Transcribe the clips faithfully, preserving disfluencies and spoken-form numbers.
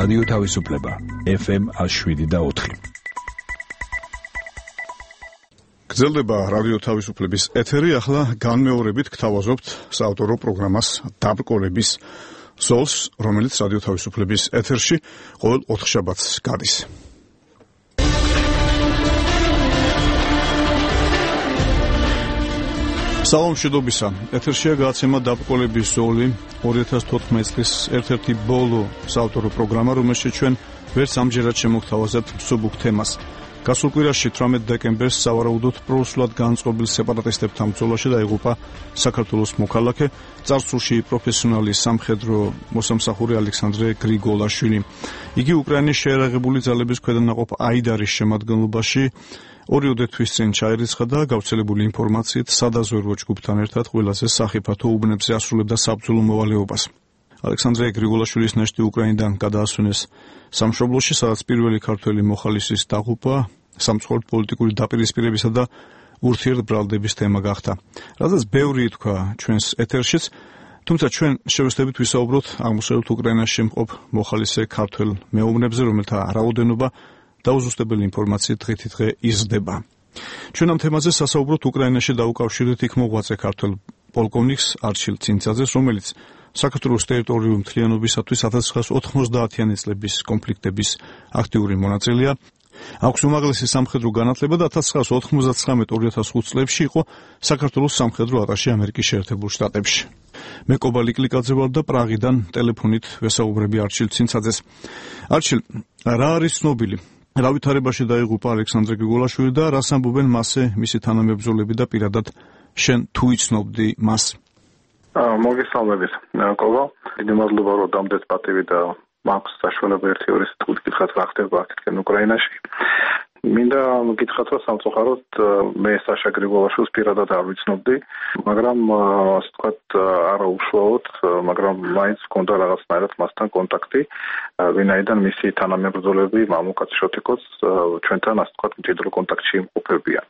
რადიო თავისუფლება ეფ ემ one seven point four. გრძელდება რადიო თავისუფლების ეთერი, ახლა განმეორებით გთავაზობთ საავტორო პროგრამას დაბრკოლების ზოლს, რომელიც რადიო თავისუფლების ეთერში ყოველ ოთხშაბათს გადის. სალამ მშვიდობისა, ეთერშია გადაცემა დაბრკოლების ზოლი, ორი ათას თოთხმეტი წლის ერთ-ერთი ბოლო საავტორო პროგრამა, რომელშიც ჩვენ ვერც ამჯერად შემოგთავაზებთ მსუბუქ თემას. გასულ კვირაში თვრამეტი დეკემბერს სავარაუდოდ პროსულად განწყობილ სეპარატისტებთან ბრძოლაში დაიღუპა საქართველოს მოქალაქე, წარსულში პროფესიონალი სამხედრო მოსამსახური ალექსანდრე გრიგოლაშვილი. იგი უკრაინის შეერაღებული ძალების ქვედანაყოფ აიდარის შემადგენლობაში ორიოდე თვის წინ ჩაირიცხა და გავრცელებული ინფორმაციით სადაზვერვო ჯგუფთან ერთად ყველაზე სახიფათო უბნებზე ასრულებდა საბრძოლო მოვალეობას. ალექსანდრე გრიგოლაშვილის ნაშთი უკრაინიდან გადაასვენეს სამშობლოში, სადაც პირველი ქართველი მოხალისის დაღუპვა სამწუხაროდ პოლიტიკური დაპირისპირებისა და ურთიერთბრალდების თემა გახდა. რადგან ბევრი ითქვა ჩვენს ეთერშიც, თუმცა ჩვენ შევეცდებით ვისაუბროთ აღმოსავლეთ უკრაინაში შემყოფ მოხალისე ქართველ მეომნებზე, რომელთა რაოდენობა დაუზუსტებელი ინფორმაციით დღითიდღე იზრდება. ჩვენ ამ თემაზე სასაუბროთ უკრაინაში დაუკავშირეთ იქ მოღვაწე ქართველ პოლკოვნიკს არჩილ ცინცაძეს, რომელიც საქართველოს ტერიტორიული მთლიანობისათვის ათას ცხრაას ოთხმოცდაათიანი წლების კონფლიქტების აქტიური მონაწილეა. აქვს უმაღლესი სამხედრო განათლება და ათას ცხრაას ოთხმოცდათხრამეტ ორი ათას ხუთ წლებში იყო საქართველოს სამხედრო ატაშე ამერიკის შეერთებულ შტატებში. მე კობალი კლიკაძე ვარ და პრაღიდან ტელეფონით ვესაუბრები არჩილ ცინცაძეს. არჩილ, რა არის ცნობილი? რა ვითარებაში დაიღუპა ალექსანდრე გრიგოლაშვილი და რას ამბობენ მასზე მისი თანამებრძოლები და პირადად შენ თუ იცნობდი მას? მოგესალმებით, კობა. დიდი მადლობა, რომ დამდეთ პატივი და მაქვს საშუალება ერთი ორი სიტყვით გითხრათ რა ხდება აქეთკენ უკრაინაში. მინდა გითხრათ, რომ სამწუხაროდ მე საშა გრიგოლაშვილს პირადად არ ვიცნობდი, მაგრამ ასე ვთქვათ არა უშუალოდ, მაგრამ მაინც მქონდა რაღაცნაირად მასთან კონტაქტი, ვინაიდან მისი თანამებრძოლები მამუკაც შოტიკოც ჩვენთან ასე ვთქვათ მჭიდრო კონტაქტში იმყოფებიან.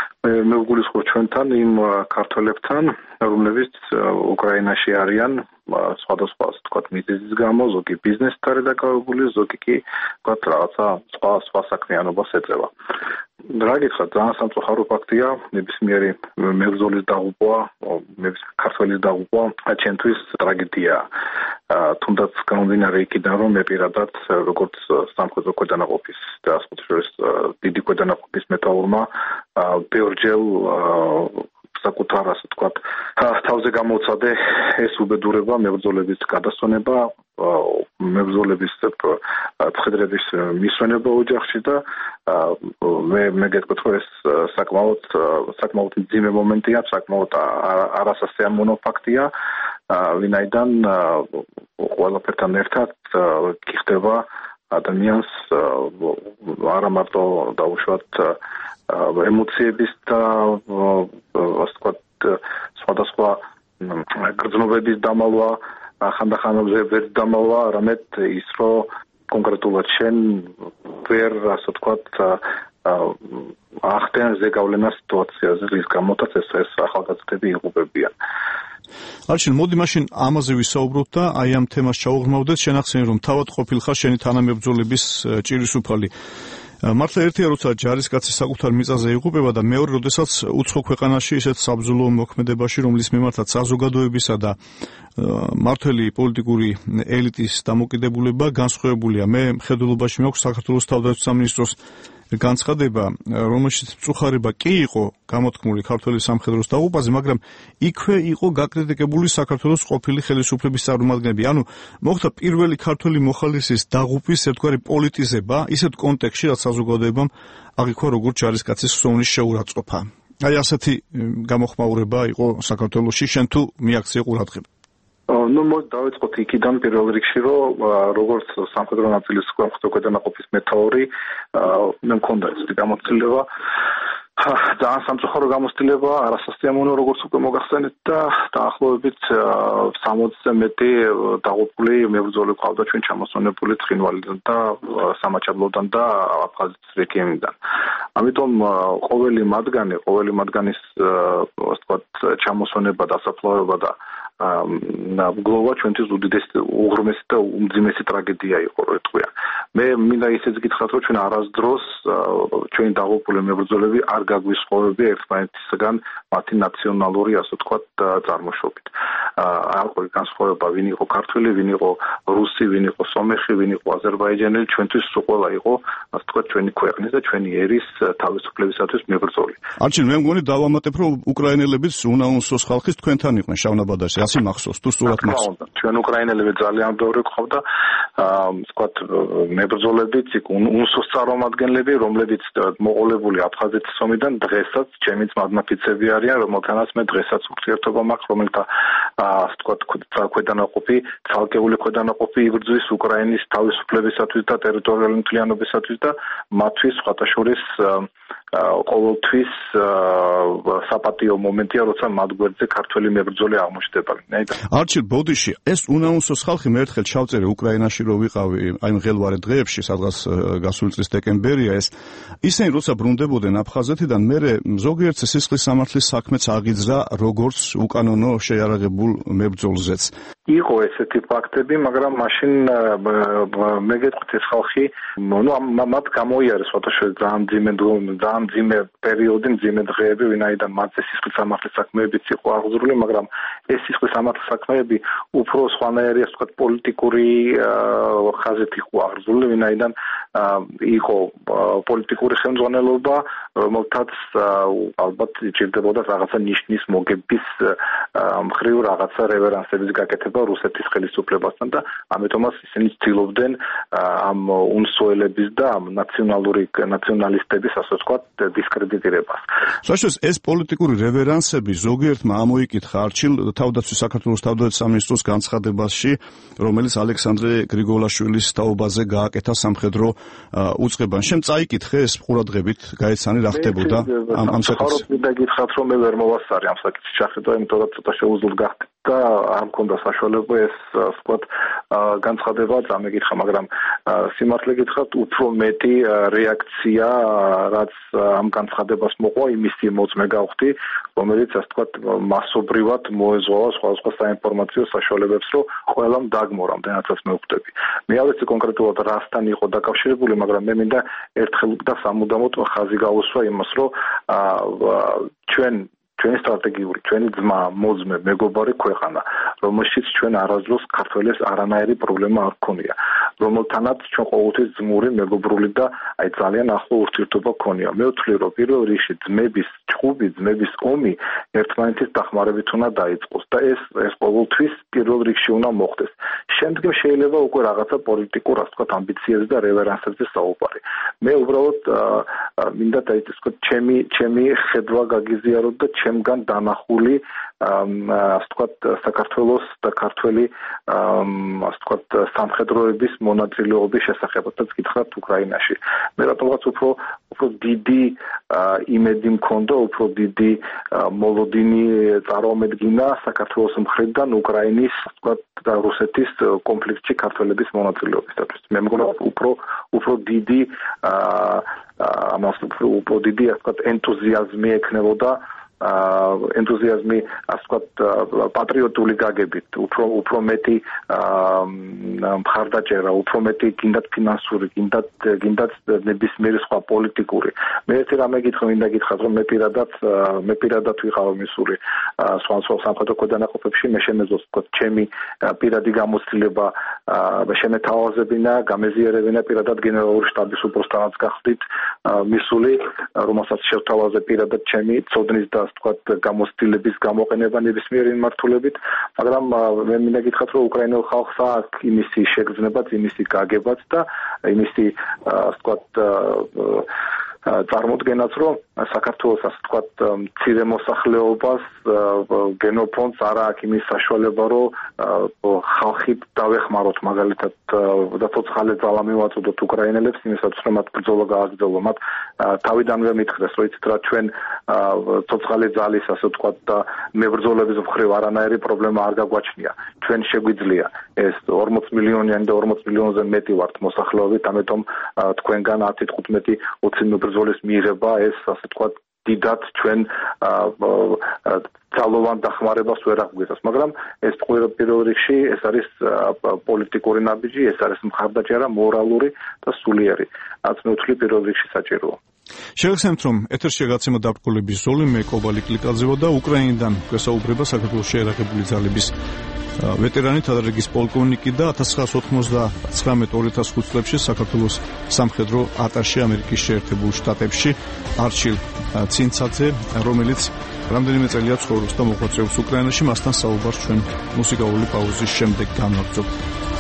მე ვგულისხმობ ჩვენთან იმ ქართველებთან, რომლებიც უკრაინაში არიან სხვადასხვა ასე ვთქვათ მიზეზის გამო, ზოგი ბიზნესით არის დაკავებული, ზოგი კი ვთქვათ რაღაცა სხვა სხვა საქმიანობას ეწევა. რა გითხრათ, ძალიან სამწუხარო ფაქტია, ნებისმიერი მებრძოლის დაღუპვა, ნებისმიერი ქართველის დაღუპვა ჩვენთვის ტრაგედიაა. თუნდაც გამომდინარე იქიდან, რომ მე პირადად როგორც სამხედრო ქვედანაყოფის და ასე ვთქვათ დიდი ქვედანაყოფის მეთაურმა ბევრჯერ საკუთარ ასე ვთქვათ თავზე გამოვცადე ეს უბედურება, მებრძოლების გადასვენება, მებრძოლების მხედრების მისვენება ოჯახში და მე მე გეტყვით, რომ ეს საკმაოდ საკმაოდ მძიმე მომენტია, საკმაოდ არასასიამოვნო ფაქტია, ვინაიდან ყველაფერთან ერთად კი ხდება ადამიანს არა მარტო დაუშვათ ემოციების და ასე ვთქვათ სხვადასხვა გრძნობების დამალვა, ხანდახანებზე ვერ დამალვა, არამედ ის, რომ კონკრეტულად შენ ვერ ასე ვთქვათ ახდენ ზეგავლენას სიტუაციაზე, რის გამოდაც ეს ეს ახალგაზრდები იღუპებიან. არჩილ, მოდი მაშინ ამაზე ვისაუბროთ და აი ამ თემას ჩაუღრმავდეთ. შენ ახსენე, რომ თავად ყოფილხარ შენი თანამებრძოლების ჭირისუფალი. მართლა ერთია, როცა ჯარისკაცი საკუთარ მიწაზე იღუპება და მეორე, როდესაც უცხო ქვეყანაში ისეთ საბრძოლო მოქმედებაში, რომლის მიმართაც საზოგადოებისა და მართველი პოლიტიკური ელიტის დამოკიდებულება განსხვავებულია. მე მხედველობაში მაქვს საქართველოს თავდაცვის სამინისტროს განცხადება, რომელშიც მწუხარება კი იყო გამოთქმული ქართველი სამხედროს დაღუპვაზე, მაგრამ იქვე იყო გაკრიტიკებული საქართველოს ყოფილი ხელისუფლების წარმომადგენლები. ანუ მოხდა პირველი ქართველი მოხალისის დაღუპვის ერთგვარი პოლიტიზება, ისეთ კონტექსტში, რაც საზოგადოებამ აღიქვა როგორც ჯარისკაცის ხსოვნის შეურაცხყოფა. აი ასეთი გამოხმაურება იყო საქართველოში, შენ თუ მიაქცია ყურადღება? ну მოდი დავიწყოთ იქიდან პირველ რიგში, რომ როგორც სამხედრო ნაწილის სამხედრო ქვედანაყოფის მეთაური მე მქონდა ეს გამოცდილება, ძალიან სამწუხარო გამოცდილება, არასასიამოვნო როგორც უკვე მოგახსენეთ და დაახლოებით სამოცზე მეტი დაღუპული მებრძოლი ყავდა ჩვენ ჩამოსვენებული ცხინვალიდან და სამაჩაბლოდან და აფხაზეთის რეგიონიდან. ამიტომ ყოველი მათგანი, ყოველი მათგანის ასე ვთქვათ ჩამოსვენება, დასაფლავება და გლოვა ჩვენთვის უდიდესი უღრმესი და უმძიმესი ტრაგედია იყო რო ეთქვია. მე მინდა ისიც გითხრათ რომ ჩვენ არასდროს ჩვენი დაღუპული მებრძოლები არ გაგვისხოვებია ერთმანეთისგან მათი ნაციონალური ასე ვთქვათ წარმოშობით. არ ყოლი განსხვავება ვინ იყო ქართველი, ვინ იყო რუსი, ვინ იყო სომეხი, ვინ იყო აზერბაიჯანელი, ჩვენთვის ყველა იყო ასე ვთქვათ ჩვენი ქვეყნის და ჩვენი ერის თავისუფლებისათვის მებრძოლი. არჩილ მე მგონი დავამატებ რომ უკრაინელებიც უნაუნსოს ხალხის თქვენთან იყვნენ შავნაბადაში, ასე მახსოვს თუ სწორად მახსოვს. ჩვენ უკრაინელები ძალიან ბევრი ყავდა, ასე ვთქვათ მებრძოლებიც, უნსოს წარმომადგენლები, რომლებიც მოყოლებული აფხაზეთის ომიდან დღესაც ჩემი ძმადმაფიცები არიან, რომელთანაც მე დღესაც ურთიერთობა მაქვს, რომელთა ასე ვთქვათ ქვედანაყოფი, ცალკეული ქვედანაყოფი იბრძვის უკრაინის თავისუფლებისათვის და ტერიტორიული მთლიანობისათვის და მათთვის სხვათაშორის ყოველთვის საპატიო მომენტია, როცა მათ გვერდზე ქართველი მებრძოლი აღმოჩნდება. არჩილ ბოდიში ეს უნაუნსოს ხალხი მე ერთხელ ჩავწერე უკრაინაში რო ვიყავი, აი მღელვარე დღეებში, სადღაც გასული წლის დეკემბერია ეს. ისინი როცა ბრუნდებოდნენ აფხაზეთიდან, მე ზოგიერთ სისხლის სამართლის საქმეც აღიძრა როგორც უკანონო შეიარაღებულ მებრძოლზეც. იყო ესეთი ფაქტები, მაგრამ მაშინ მე გეტყვით ეს ხალხი, ნუ მათ გამოიარეს სხვათაშორის ძალიან ძიმე ძალიან ძიმე პერიოდი, ძიმე დღეები, ვინაიდან მათზე სისხლის სამართლის საქმეებიც იყო აღძრული, მაგრამ ეს სისხლის სამართლის საქმეები უფრო სხვანაირი, ასე ვთქვათ, პოლიტიკური ხაზით იყო აღძრული, ვინაიდან იყო პოლიტიკური ხელმძღვანელობა, რომელთაც ალბათ ჭირდებოდა რაღაცა ნიშნის მოგების მხრივ რაღაცა რევერანსების გაკეთება რუსეთის ხელისუფლებასთან და ამიტომაც ისინი ცდილობდნენ ამ უნსოელების და ამ ნაციონალური ნაციონალისტების ასე ვთქვათ დისკრედიტირებას. საშუალო ეს პოლიტიკური რევერანსები ზოგიერთმა ამოიკითხა არჩილ თავდაცვის საქართველოს თავდაცვის სამინისტროს განცხადებაში, რომელიც ალექსანდრე გრიგოლაშვილის თაობაზე გააკეთა სამხედრო უწყებამ. შენ წაიკითხე ეს ყურადღებით გაეცანი რა ხდებოდა ამ ამ საკითხს? მე გითხრათ რომ მე ვერ მოვასწარი ამ საკითხის შეხედვა, იმიტომ რომ ცოტა შეუძლოდ გახდა და არ მქონდა საშუალება ეს ვთქვათ განცხადება წამეკითხა, მაგრამ სიმართლე გითხრათ უფრო მეტი რეაქცია რაც ამ განცხადებას მოყვა იმისი მოწმე გავხდი, რომელიც ასე ვთქვათ მასობრივად მოეზღავა სხვადასხვა საინფორმაციო საშუალებებს, რომ ყველამ დაგმო რამდენადაც მე ვხვდები. მე არ ვიცი კონკრეტულად რასთან იყო დაკავშირებული, მაგრამ მე მინდა ერთხელ და სამუდამოდ ხაზი გაუსვა იმას, რომ ჩვენ ჩვენი სტრატეგიული, ჩვენი ძმა, მოძმე, მეგობარი ქვეყანა, რომელშიც ჩვენ არასდროს ქართველებს არანაირი პრობლემა არ გქონია, რომელთანაც ჩვენ ყოველთვის ძმური, მეგობრული და აი ძალიან ახლო ურთიერთობა გქონია. მე ვთვლი, რომ პირველ რიგში ძმების ჭუბი, ძმების ომი ერთმანეთის დახმარებით უნდა დაიწყოს და ეს ეს ყოველთვის პირველ რიგში უნდა მოხდეს. შემდგომ შეიძლება უკვე რაღაცა პოლიტიკურ, ასე ვთქვათ, ამბიციებზე და რევერანსებზე საუბარი. მე უბრალოდ მინდა დაიწყო ჩემი ჩემი ხედვა გაგიზიაროთ და ჩემგან დანახული ასე ვთქვათ საქართველოს და ქართველი ასე ვთქვათ სამხედროების მონაწილეობის შესახებაც გითხრათ უკრაინაში. მე რატომღაც უფრო უფრო დიდი იმედი მქონდა, უფრო დიდი მოლოდინი წარმომედგინა საქართველოს მხრიდან უკრაინის ასე ვთქვათ და რუსეთის კონფლიქტში ქართველების მონაწილეობისათვის. მე მგონი უფრო უფრო დიდი ამას უფრო დიდი ასე ვთქვათ ენთუზიაზმი ექნებოდა ენთუზიაზმი ასე ვთქვათ პატრიოტული გაგებით, უფრო უფრო მეტი მხარდაჭერა, უფრო მეტი გინდათ ფინანსური, გინდათ გინდათ ნებისმიერი სხვა პოლიტიკური. მე ერთი რამე გითხრა, მინდა გითხრათ, რომ მე პირადად მე პირადად ვიყავ მისული სხვა სხვა სამხედრო ქვედანაყოფებში, მე შემეძლოს ვთქვათ ჩემი პირადი გამოცდილება შემეთავაზებინა, გამეზიარებინა პირადად გენერალური შტაბის უპროსტანაც გახდით მისული, რომელსაც შევთავაზე პირადად ჩემი ცოდნის და ვთქვათ გამოცდილების გამოყენება ნებისმიერი მიმართულებით, მაგრამ მე მინდა გითხრათ, რომ უკრაინელ ხალხს აქვს იმისი შეგრძნებაც, იმისი გაგებაც და იმისი ვთქვათ წარმოდგენაც, რომ საქართველოს ასე ვთქვათ მცირე მოსახლეობას გენოფონდს არ აქვს იმის საშუალება, რომ ხალხი დავეხმაროთ მაგალითად და ცოცხალე ძალა მივაწოდოთ უკრაინელებს, იმისათვის რომ მათ ბრძოლა გააგრძელონ. მათ თავიდანვე მითხრეს, რომ იცით რა, ჩვენ ცოცხალი ძალის ასე ვთქვათ და მებრძოლების მხრივ არანაირი პრობლემა არ გაგვაჩნია. ჩვენ შეგვიძლია ეს ორმოც მილიონიანი და ორმოც მილიონზე მეტი ვართ მოსახლეობით, ამიტომ თქვენგან ათი თხუთმეტი ოცი მებრძოლის მიღება ეს ასე ვთქვათ დიდად ჩვენ ძალოვან დახმარებას ვერ აღვიძებს, მაგრამ ეს პირველ რიგში ეს არის პოლიტიკური ნაბიჯი, ეს არის მხარდაჭერა მორალური და სულიერი. რაც მე ვთვლი პირველ რიგში საჭიროა. შეგახსენებთ, რომ ეთერში გაცემა დაბრკოლების ზოლი მე კობალი კლიკაძევა და უკრაინიდან გვესაუბრება საქართველოს შეიარაღებული ძალების ვეტერანი თადარიგის პოლკოვნიკი და ათას ცხრაას ოთხმოცდათხრამეტ ორი ათას ხუთ წლებში საქართველოს სამხედრო ატაშე ამერიკის შეერთებულ შტატებში არჩილ ცინცაძე, რომელიც რამდენიმე წელია ცხოვრობს და მოღვაწეობს უკრაინაში, მასთან საუბარს ჩვენ მუსიკალური პაუზის შემდეგ განვაგრძობთ.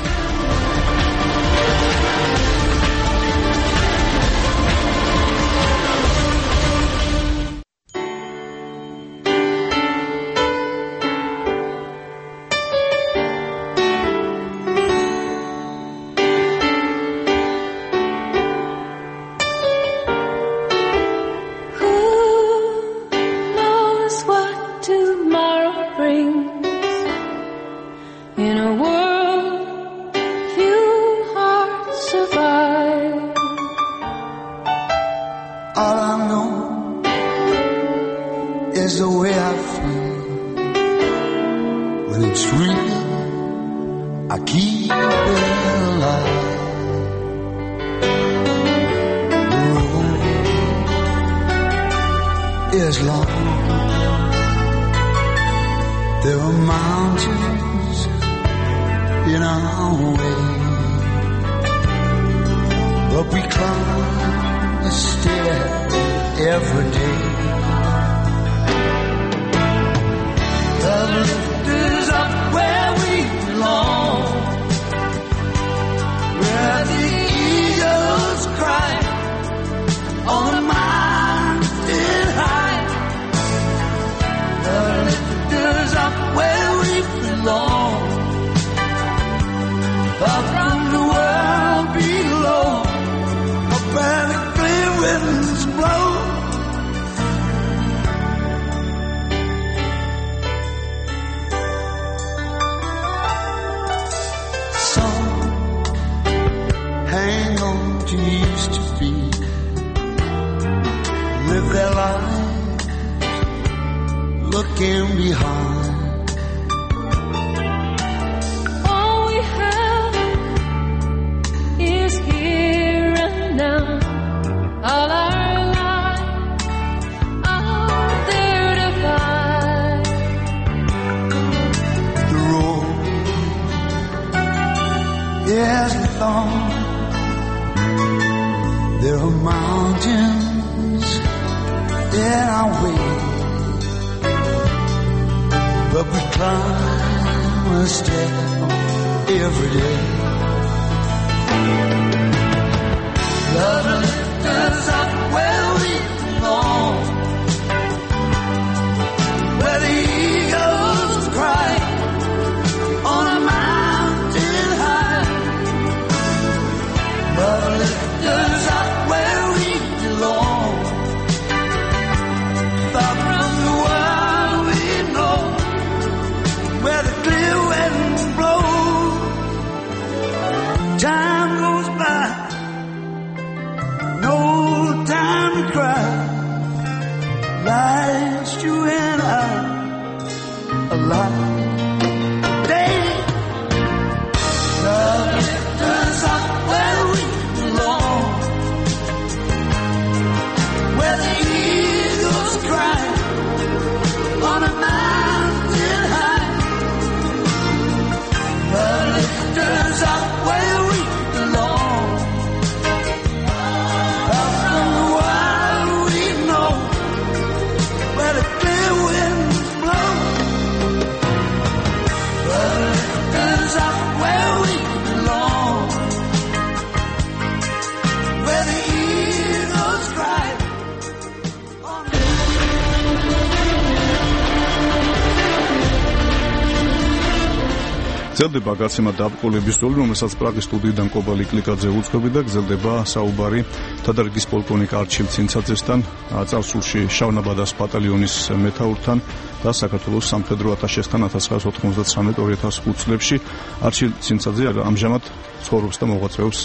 გრძელდება გაცემა დაბრკოლების ზოლი, რომელსაც პრაღის სტუდიიდან კობალი კლიკაძე უძღვები და გრძელდება საუბარი თადარიგის პოლკოვნიკ არჩილ ცინცაძესთან, წარსულში შავნაბადას ბატალიონის მეთაურთან და საქართველოს სამხედრო ატაშესთან ათას ცხრაას ოთხმოცდათხრამეტ ორი ათას ხუთ წლებში. არჩილ ცინცაძე ამჟამად ცხოვრობს და მოღვაწეობს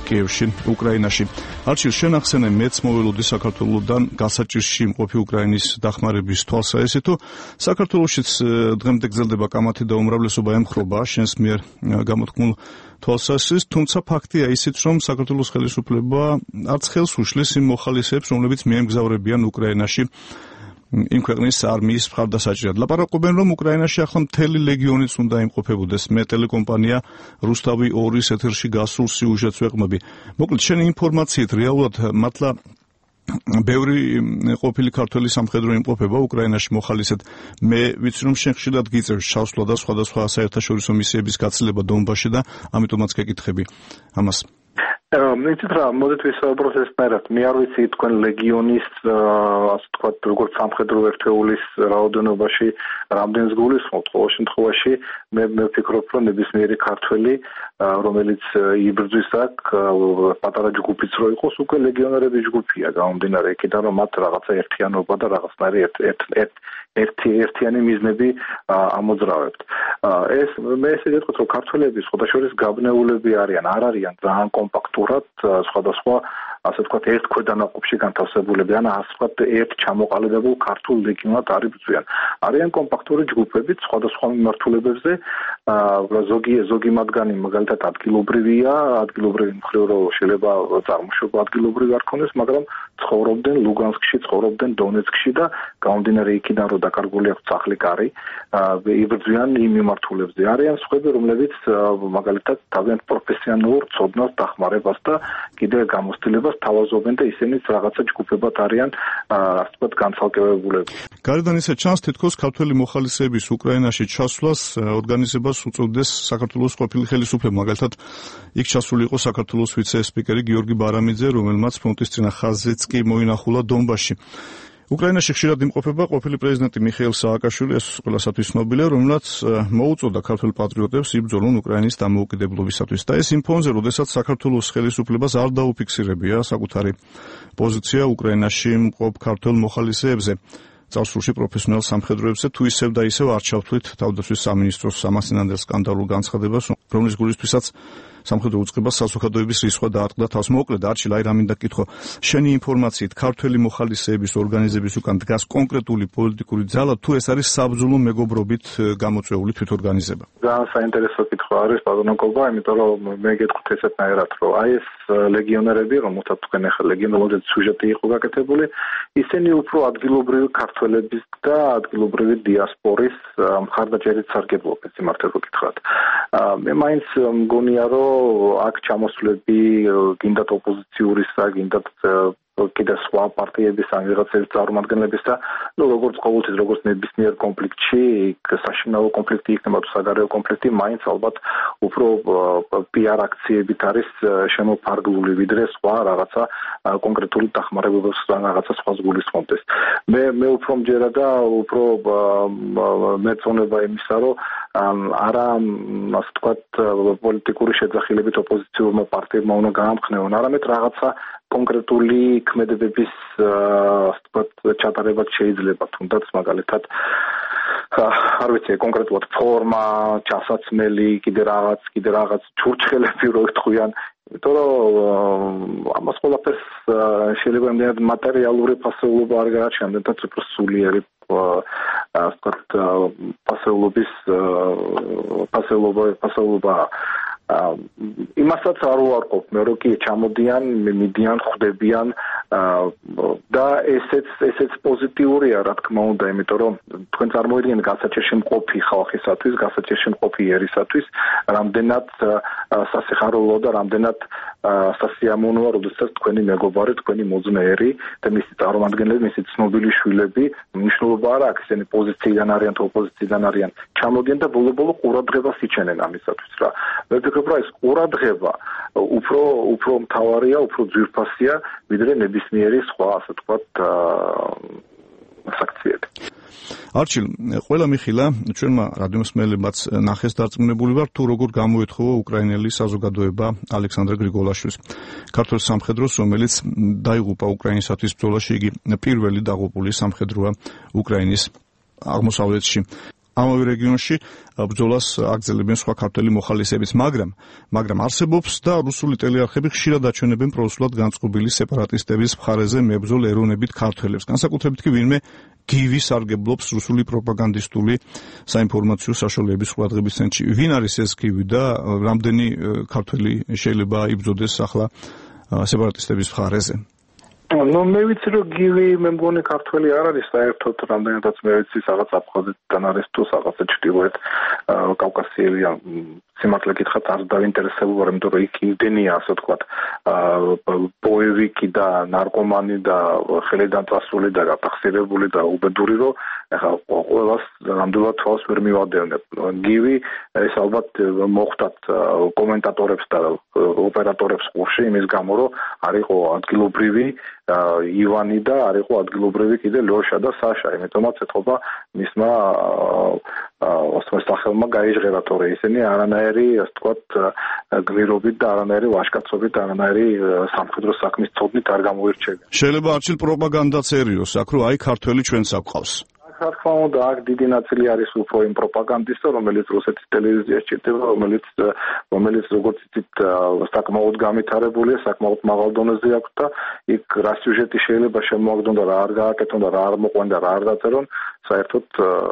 კიევში, უკრაინაში. არჩილ, შენ ახსენე, მეც მოველოდი საქართველოსდან გასაჭირში მყოფი უკრაინის დახმარების თვალსაჩინო. საქართველოშიც დღემდე გრძელდება კამათი და უმრავლესობა ემხრობა შენს მიერ გამოთქმულ თვალსაჩინოს, თუმცა ფაქტია ისიც, რომ საქართველოს ხელისუფლება არც ხელს უშლის იმ მოხალისეებს, რომლებიც მიემგზავრებიან უკრაინაში იმ ქვეყნის არმიის მხარდასაჭერად. ლაპარაკობენ, რომ უკრაინაში ახლა მთელი ლეგიონიც უნდა იმყოფებოდეს. მე ტელეკომპანია რუსთავი ორის ეთერში გასულ სიუჟეტს ვეყმები. მოკლედ, შენი ინფორმაციით რეალურად მართლა ბევრი ყოფილი ქართველი სამხედრო იმყოფება უკრაინაში მოხალისედ. მე ვიცი, რომ შენ ხშირად გიწევს ჩასვლა და სხვადასხვა საერთაშორისო მისიების გაცილება დონბასში და ამიტომაც გეკითხები ამას. მეც რა მოდით ვისაუბროთ ესნაირად. მე არ ვიცი თქვენ ლეგიონის ასე ვთქვათ როგორც სამხედრო ერთეულის რაოდენობაში რამდენს გულისხმობთ. ყოველ შემთხვევაში მე მე ვფიქრობ, რომ ნებისმიერი ქართველი რომელიც იბრძვის აქ პატარა ჯგუფიც რო იყოს, უკვე ლეგიონერების ჯგუფია გამომდინარე იქიდან, რომ მათ რაღაცა ერთიანობა და რაღაცნაირი ერთ ერთ ერთი ერთიანი მიზნები ამოძრავებთ. ეს მე ესე ვიტყვით, რომ ქართველები სხვადასხვა გაბნეულები არიან, არ არიან ძალიან კომპაქტურად სხვადასხვა ასე ვთქვათ ერთ ქვედანაყოფში განთავსებულები, ან ასე ვთქვათ ერთ ჩამოყალიბებულ ქართულ ლეგიონად არ იბრძვიან. არიან კომპაქტური ჯგუფებით სხვადასხვა მიმართულებებზე, ზოგი ზოგი მათგანი მაგალითად ადგილობრივია, ადგილობრივი მხრივ რომ შეიძლება წარმოშობა ადგილობრივი არ ქონდეს, მაგრამ ცხოვრობდნენ ლუგანსკში, ცხოვრობდნენ დონეცკში და გამომდინარე იქიდან რომ დაკარგული აქვს სახლი კარი, იბრძვიან იმ მიმართულებზე. არიან სხვები, რომლებიც მაგალითად თავიანთ პროფესიონალურ ცოდნას დახმარებას და კიდე გამოცდილებას თავაზობენ და ისინიც რაღაცა ჯგუფებად არიან, ასე ვთქვათ, განცალკევებულები. გარედან ისე ჩანს, თითქოს ქართველი მოხალისეების უკრაინაში ჩასვლას ორგანიზებას უწევდეს საქართველოს ყოფილი ხელისუფლება. მაგალითად, იქ ჩასული იყო საქართველოს ვიცე-სპიკერი გიორგი ბარამიძე, რომელმაც ფრონტისწინა ხაზიც კი მოინახულა დონბასში. უკრაინაში ხშირად იმყოფება ყოფილი პრეზიდენტი მიხეილ სააკაშვილი, ეს ყველასათვის ცნობილია, რომელმაც მოუწოდა ქართველ პატრიოტებს იბრძოლონ უკრაინის დამოუკიდებლობისათვის. და ეს იმ ფონზე, როდესაც საქართველოს ხელისუფლებას არ დაუფიქსირებია საკუთარი პოზიცია უკრაინაში მყოფ ქართველ მოხალისეებზე, წარსულში პროფესიონალ სამხედროებზე, თუ ისევ და ისევ არ ჩავთვლით თავდაცვის სამინისტროს სამასინანდელ სკანდალურ განცხადებას, რომლის გულისთვისაც სამხედრო უწყებას საზოგადოების რისხვა დაატყდა თავს. მოკლედ, არჩილ, აი რა მინდა გითხო, შენი ინფორმაციით ქართველი მოხალისეების ორგანიზების უკან დგას კონკრეტული პოლიტიკური ძალა, თუ ეს არის საბრძოლო მეგობრობით გამოწვეული თვითორგანიზება? ძალიან საინტერესო კითხვა არის, ბატონო კობა, იმიტომ რომ მე გეტყვით ესეთნაირად, რომ აი ეს ლეგიონერები, რომელთაც თქვენ ახლა ლეგიონერებზე სიუჟეტი იყო გაკეთებული, ისინი უფრო ადგილობრივი ქართველების და ადგილობრივი დიასპორის მხარდაჭერით სარგებლობენ, სიმართლე რო გითხრათ. მე მაინც მგონია, რომ აქ ჩამოსვლები გინდათ ოპოზიციურისა, გინდათ კიდე სხვა პარტიების ან ვიღაცების წარმომადგენლების და ნუ როგორც ყოველთვის როგორც ნებისმიერ კონფლიქტში, საშინაო კონფლიქტი იქნება თუ საგარეო კონფლიქტი, მაინც ალბათ უფრო პიარ აქციებით არის შემოფარგლული, ვიდრე სხვა რაღაცა კონკრეტული დახმარებების რაღაცა სხვას გულისხმობდეს. მე მე უფრო მჯერა და უფრო მეწონება იმისა, რომ არა ასე ვთქვათ პოლიტიკური შეძახილებით ოპოზიციურმა პარტიებმა უნდა გაამხნევონ, არამედ რაღაცა კონკრეტული ქმედებების ასე ვთქვათ ჩატარებაც შეიძლება, თუნდაც მაგალითად არ ვიცი, კონკრეტულად ფორმა, ჩასაცმელი, კიდე რაღაც, კიდე რაღაც ჩურჩხელები რო ეთქვიან, იმიტომ რომ ამას ყველაფერს შეიძლება იმდენად მატერიალური ფასეულობა არ გააჩნია, იმდენად უფრო სულიერი ასე ვთქვათ ფასეულობის ფასეულობა ფასეულობა იმასაც არ უარყოფ მე, რომ კი ჩამოდიან, მიდიან, ხვდებიან და ესეც ესეც პოზიტიურია, რა თქმა უნდა, იმიტომ რომ თქვენ წარმოიდგინეთ გასაჭირში მყოფი ხალხისათვის, გასაჭირში მყოფი ერისათვის, რამდენად სასიხარულო და რამდენად სასიამოვნოა, როდესაც თქვენი მეგობარი, თქვენი მოძნეერი და მისი წარმომადგენლები, მისი ცნობილი შვილები, მნიშვნელობა არ აქვს, ისინი პოზიციიდან არიან თუ ოპოზიციიდან არიან, ჩამოდიან და ბოლო-ბოლო ყურადღებას იჩენენ ამისათვის რა. მე ვფიქრობ, რომ ეს ყურადღება უფრო უფრო მთავარია, უფრო ძვირფასია, ვიდრე ნებისმიერი სხვა, ასე ვთქვათ, საქციელი. არჩილ, ყველა მიხილა ჩვენმა რადიომსმენელებმაც ნახეს დარწმუნებული ვარ, თუ როგორ გამოეთხოვა უკრაინელი საზოგადოება ალექსანდრე გრიგოლაშვილს, ქართველ სამხედროს, რომელიც დაიღუპა უკრაინისათვის ბრძოლაში. იგი პირველი დაღუპული სამხედროა უკრაინის აღმოსავლეთში. ამავე რეგიონში ბრძოლას აგრძელებენ სხვა ქართველი მოხალისეებიც, მაგრამ მაგრამ არსებობს და რუსული ტელეარხები ხშირად აჩვენებენ პრორუსულად განწყობილი სეპარატისტების მხარეზე მებრძოლ ეროვნებით ქართველებს. განსაკუთრებით კი ვინმე გივი სარგებლობს რუსული პროპაგანდისტული საინფორმაციო საშუალებების ყურადღების ცენტრში. ვინ არის ეს გივი და რამდენი ქართველი შეიძლება იბრძოდეს ახლა სეპარატისტების მხარეზე? ნუ მე ვიცი რომ გივი მე მგონი ქართველი არ არის საერთოდ რამდენადაც მე ვიცი რაღაც აფხაზეთიდან არის თუ რაღაცა ჩრდილოეთ კავკასიელი სიმართლე გითხრათ არ დავინტერესებული ვარ იმიტომ რომ იქ იმდენია ასე ვთქვათ ბოევიკი და ნარკომანი და ხელიდან წასული და გაფახსირებული და უბედური რომ ახლა ყველას ნამდვილად თვალს ვერ მივადევნებ. გივი ეს ალბათ მოხდათ კომენტატორებს და ოპერატორებს ყურში იმის გამო რომ არ იყო ადგილობრივი ივანი და არ იყო ადგილობრივი კიდე ლოშა და საშა, იმიტომაც ეთქობა მისმა სახელმა გაიჟღერა თორე ისინი არანაირი ასე ვთქვათ გმირობით და არანაირი ვაჟკაცობით, არანაირი სამხედრო საქმის ცოდნით არ გამოირჩევიან. შეიძლება არჩილ პროპაგანდაცერიოს, აქ რომ აი ქართველი ჩვენც აკყავს. რა თქმა უნდა, აქ დიდი ნაწილი არის უფრო იმ პროპაგანდისტო, რომელიც რუსეთის ტელევიზიაში ჭირდება, რომელიც რომელიც როგორც იცით, საკმაოდ განვითარებულია, საკმაოდ მაღალ დონეზე აქვს და იქ რა სიუჟეტი შეიძლება შემოაგდონ და რა არ გააკეთონ და რა არ მოყვენ და რა არ დაწერონ, საერთოდ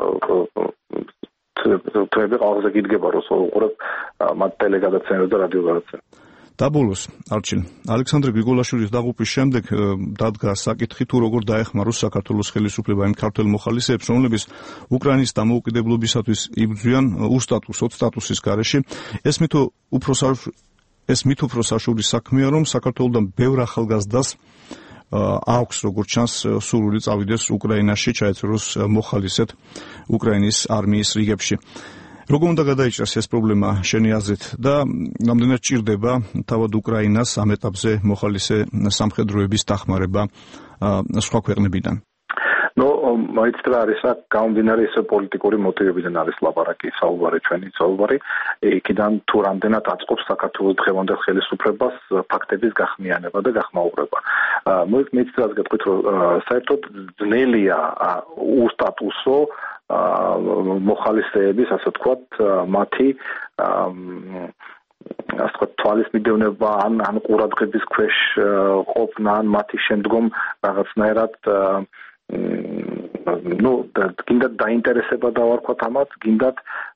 თვეები ყალზე გიდგება, რომ უყურებ მათ ტელეგადაცემებს და რადიოგადაცემებს. დაბოლოს, არჩილ, ალექსანდრე გრიგოლაშვილის დაღუპვის შემდეგ დადგა საკითხი თუ როგორ დაეხმაროს საქართველოს ხელისუფლება იმ ქართველ მოხალისეებს, რომლებიც უკრაინის დამოუკიდებლობისათვის იბრძვიან უსტატუსოდ სტატუსის გარეშე. ეს მით უფრო ეს მით უფრო საშუალო საქმეა, რომ საქართველოსთან ბევრ ახალგაზრდას აქვს როგორც ჩანს სურვილი წავიდეს უკრაინაში, ჩაეწეროს მოხალისედ უკრაინის არმიის რიგებში. როგორ უნდა გადაიჭრას ეს პრობლემა შენი აზრით და რამდენად ჭირდება თავად უკრაინას ამ ეტაპზე მოხალისე სამხედროების დახმარება სხვა ქვეყნებიდან? ნუ მოიცით რა არის აქ გამომდინარე ისე პოლიტიკური მოტივებიდან არის ლაპარაკი, საუბარი ჩვენი საუბარი, იქიდან თუ რამდენად აწყობს საქართველოს დღევანდელ ხელისუფლებას ფაქტების გახმიანება და გახმაურება. მოიცით რას გეტყვით რომ საერთოდ ძნელია უსტატუსო მოხალისეების, ასე ვთქვათ, მათი ასე ვთქვათ, თვალის მიდევნება ან ან ყურადღების ქვეშ ყოფნა, ან მათი შემდგომ რაღაცნაირად ნუ გინდათ დაინტერესება დავარქვათ ამათ, გინდათ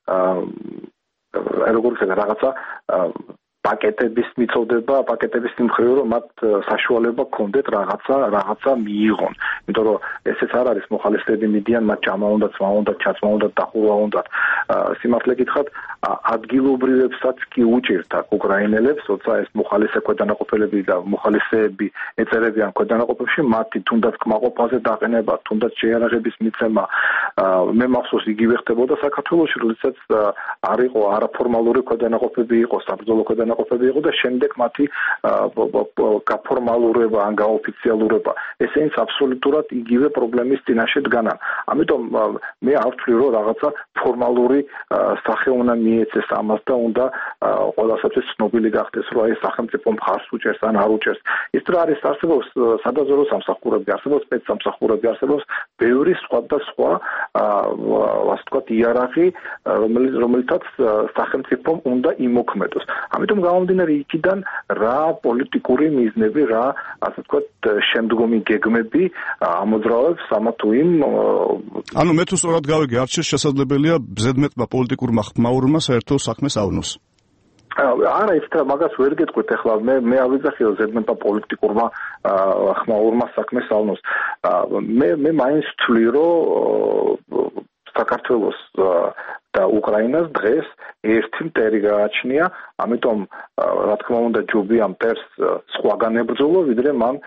როგორ ვთქვა რაღაცა პაკეტების მიწოდება, პაკეტების მიმხრევ რომ მათ საშუალება გქონდეთ რაღაცა რაღაცა მიიღონ. იმიტომ რომ ესეც არ არის მოხალისეები მიდიან, მათ ჭამა უნდათ, სმა უნდათ, ჩაცმა უნდათ, დახურვა უნდათ. სიმართლე გითხრათ, ადგილობრივებსაც კი უჭირთ აქ უკრაინელებს, როცა ეს მოხალისე ქვედანაყოფელები და მოხალისეები ეწერებიან ქვედანაყოფებში, მათი თუნდაც კმაყოფაზე დაყენება, თუნდაც შეიარაღების მიცემა. მე მახსოვს იგივე ხდებოდა საქართველოში, როდესაც არ იყო არაფორმალური ქვედანაყოფები, იყო საბრძოლო ქვედანაყოფები იყო და შემდეგ მათი გაფორმალურება ან გაოფიციალურება ესე ის აბსოლუტურად იგივე პრობლემის წინაშე დგანან. ამიტომ მე არ ვთვლი რომ რაღაცა ფორმალური სახე უნდა მიეცეს ამას და უნდა ყველასათვის ცნობილი გახდეს რომ აი სახელმწიფო მხარს უჭერს ან არ უჭერს. ის რა არის არსებობს სადაზვერო სამსახურები, არსებობს სპეცსამსახურები, არსებობს ბევრი სხვა და სხვა ასე ვთქვათ იარაღი რომელიც რომელთაც სახელმწიფომ უნდა იმოქმედოს. ამიტომ გამომდინარე იქიდან რა პოლიტიკური მიზნები, რა ასე ვთქვათ შემდგომი გეგმები ამოძრავებს ამა თუ იმ ანუ მე თუ სწორად გავიგე, არჩილ შესაძლებელია ზედმეტმა პოლიტიკურმა ხმაურმა საერთო საქმეს ავნოს. არა, ის მაგას ვერ გეტყვით ახლა მე მე ავიძახი რომ ზედმეტმა პოლიტიკურმა ხმაურმა საქმეს ავნოს. მე მე მაინც ვთვლი რომ საქართველოს და უკრაინას დღეს ერთი მტერი გააჩნია, ამიტომ რა თქმა უნდა ჯობია მტერს სხვაგან ებრძოლო, ვიდრე მან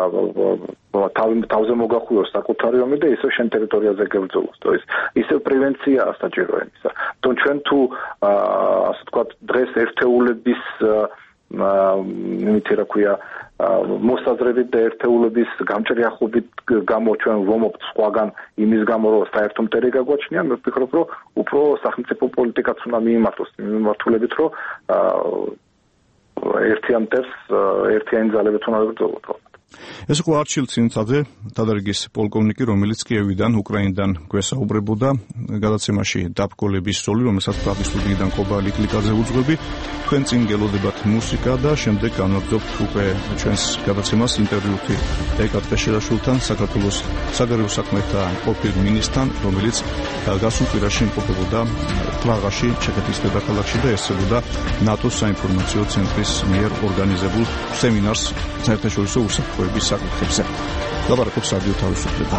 თავზე მოგახუიოს საკუთარი ომი და ისევ შენ ტერიტორიაზე გებრძოლოს. То есть ისევ პრევენციაა საჭირო იმისა. თუმცა ჩვენ თუ ასე ვთქვათ დღეს ერთეულების იმით რა ქვია მოსაზრებით და ერთეულების გამჭრიახობით გამო ჩვენ ვომობთ სხვაგან იმის გამო რომ საერთო მტერი გაგვაჩნია, მე ვფიქრობ რომ უფრო სახელმწიფო პოლიტიკაც უნდა მიიმართოს მიმართულებით რომ ერთიან მტერს ერთიანი ძალებით უნდა ებრძოლოთ. ეს იყო არჩილ ცინცაძე, დადარიგის პოლკოვნიკი, რომელიც კიევიდან, უკრაინიდან გვესაუბრებოდა გადაცემაში დაბკოლების ზოლი, რომელსაც პრაღის სტუდიიდან კობალი კლიკაძე უძღვები. თქვენ წინ გელოდებათ მუსიკა და შემდეგ განვაგრძობთ უკვე ჩვენს გადაცემას ინტერვიუთი ეკატ კაშერაშვილთან, საქართველოს საგარეო საქმეთა ყოფილ მინისტრთან, რომელიც გასულ კვირაში იმყოფებოდა პრაღაში, ჩეხეთის დედაქალაქში და ესწრებოდა ნატოს საინფორმაციო ცენტრის მიერ ორგანიზებულ სემინარს საერთაშორისო უსაფრთხოების საკითხებზე. ლაპარაკობს რადიო თავისუფლება.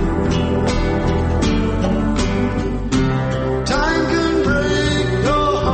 Time can break your heart.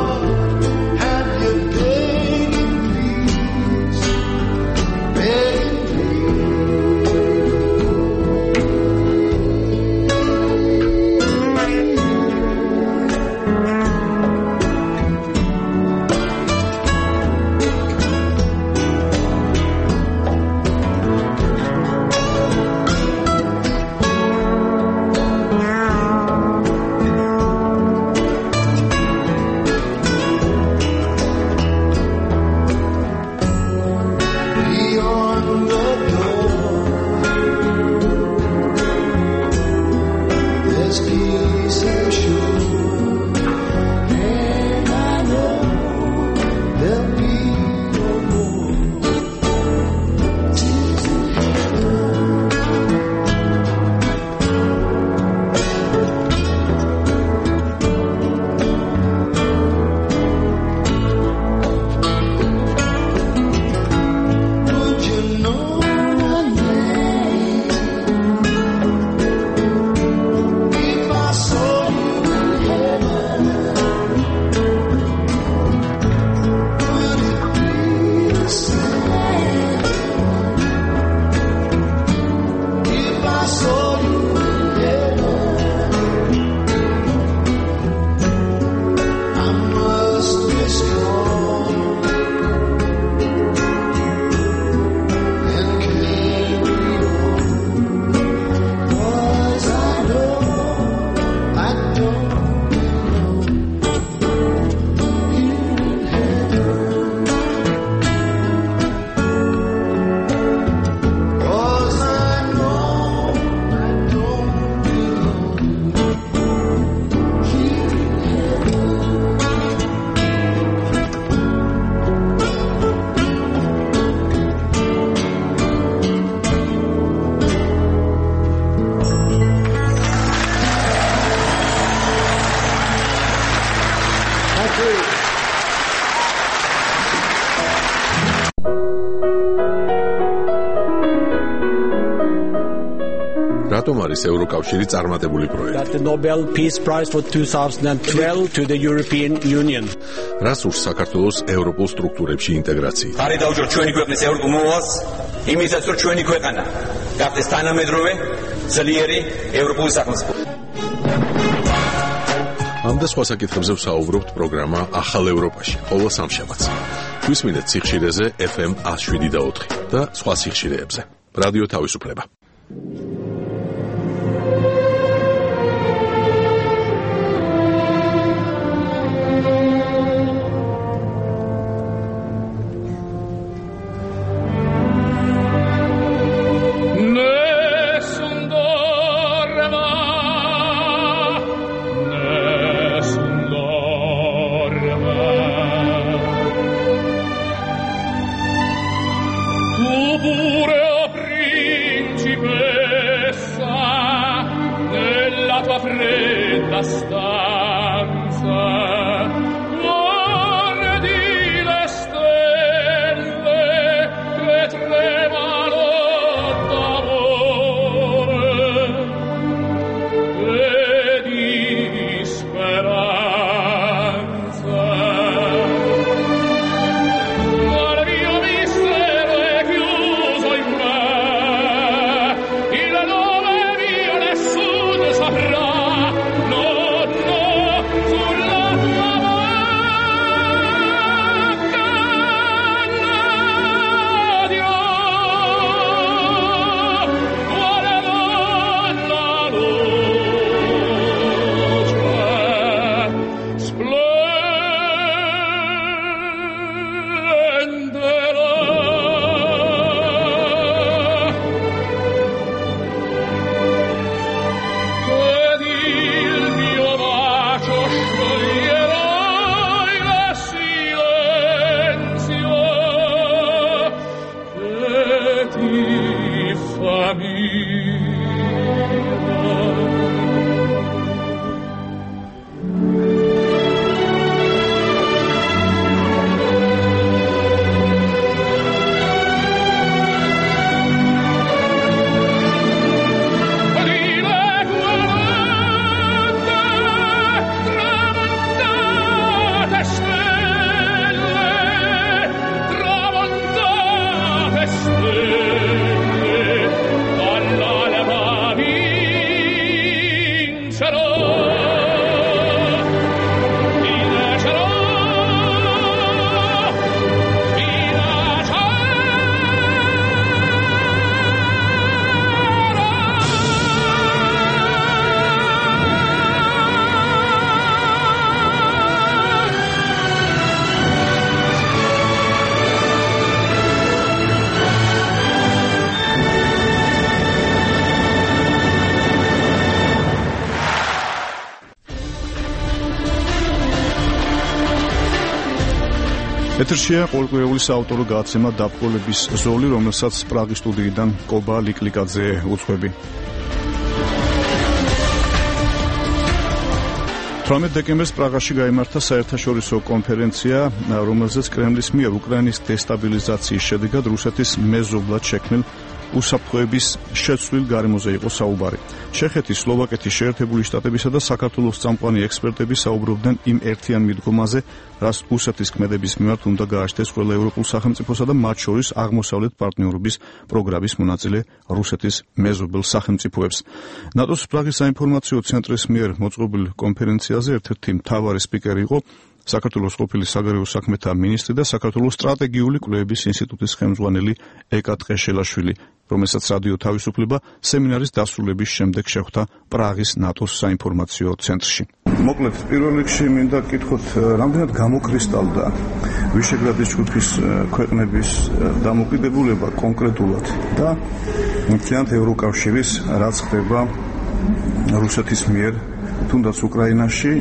რატომ არის ევროკავშირი წარმატებული პროექტი? The Nobel Peace Prize for twenty twelve to the European Union. რას ურს საქართველოს ევროპულ სტრუქტურებში ინტეგრაცია? ხარი დაუჭიროთ ჩვენი ქვეყნის ევროპულ მოვალს, იმისაც რომ ჩვენი ქვეყანა გახდეს თანამედროვე, ძლიერი ევროპული სახელმწიფო. ამ და სხვა საკითხებზე ვსაუბრობთ პროგრამა ახალ ევროპაში, ყოველ სამშაბათს. გვისმინეთ სიხშირეზე ეფ ემ one oh seven და ოთხი და სხვა სიხშირეებზე. რადიო თავისუფლება. ეთერშია ყოველკვირეული საავტორო გადაცემა დაბრძოლების ზოლი, რომელსაც პრაღის სტუდიიდან კობა ლიკლიკაძე უძღვები. თვრამეტ დეკემბერს პრაღაში გაიმართა საერთაშორისო კონფერენცია, რომელზეც კრემლის მიერ უკრაინის დესტაბილიზაციის შედეგად რუსეთის მეზობლად შექმნილ უსაფრთხოების შეცვლილ გარემოზე იყო საუბარი. ჩეხეთის, სლოვაკეთის, შეერთებული შტატებისა და საქართველოს წამყვანი ექსპერტები საუბრობდნენ იმ ერთიან მიდგომაზე, რაც რუსეთის ქმედების მიმართ უნდა გააჩნდეს ყველა ევროპულ სახელმწიფოსა და მათ შორის აღმოსავლეთ პარტნიორობის პროგრამის მონაწილე რუსეთის მეზობელ სახელმწიფოებს. ნატოს პრაღის საინფორმაციო ცენტრის მიერ მოწყობილ კონფერენციაზე ერთ-ერთი მთავარი სპიკერი იყო საქართველოს ყოფილი საგარეო საქმეთა მინისტრი და საქართველოს სტრატეგიული კვლევების ინსტიტუტის ხელმძღვანელი ეკა ტყეშელაშვილი, რომელსაც რადიო თავისუფლება სემინარის დასრულების შემდეგ შეხვდა პრაღის ნატოს საინფორმაციო ცენტრში. მოკლედ, პირველ რიგში მინდა გკითხოთ, რამდენად გამოკრისტალდა ვიშეგრადის ჯგუფის ქვეყნების დამოკიდებულება კონკრეტულად და მთლიანად ევროკავშირის რაც ხდება რუსეთის მიერ, თუნდაც უკრაინაში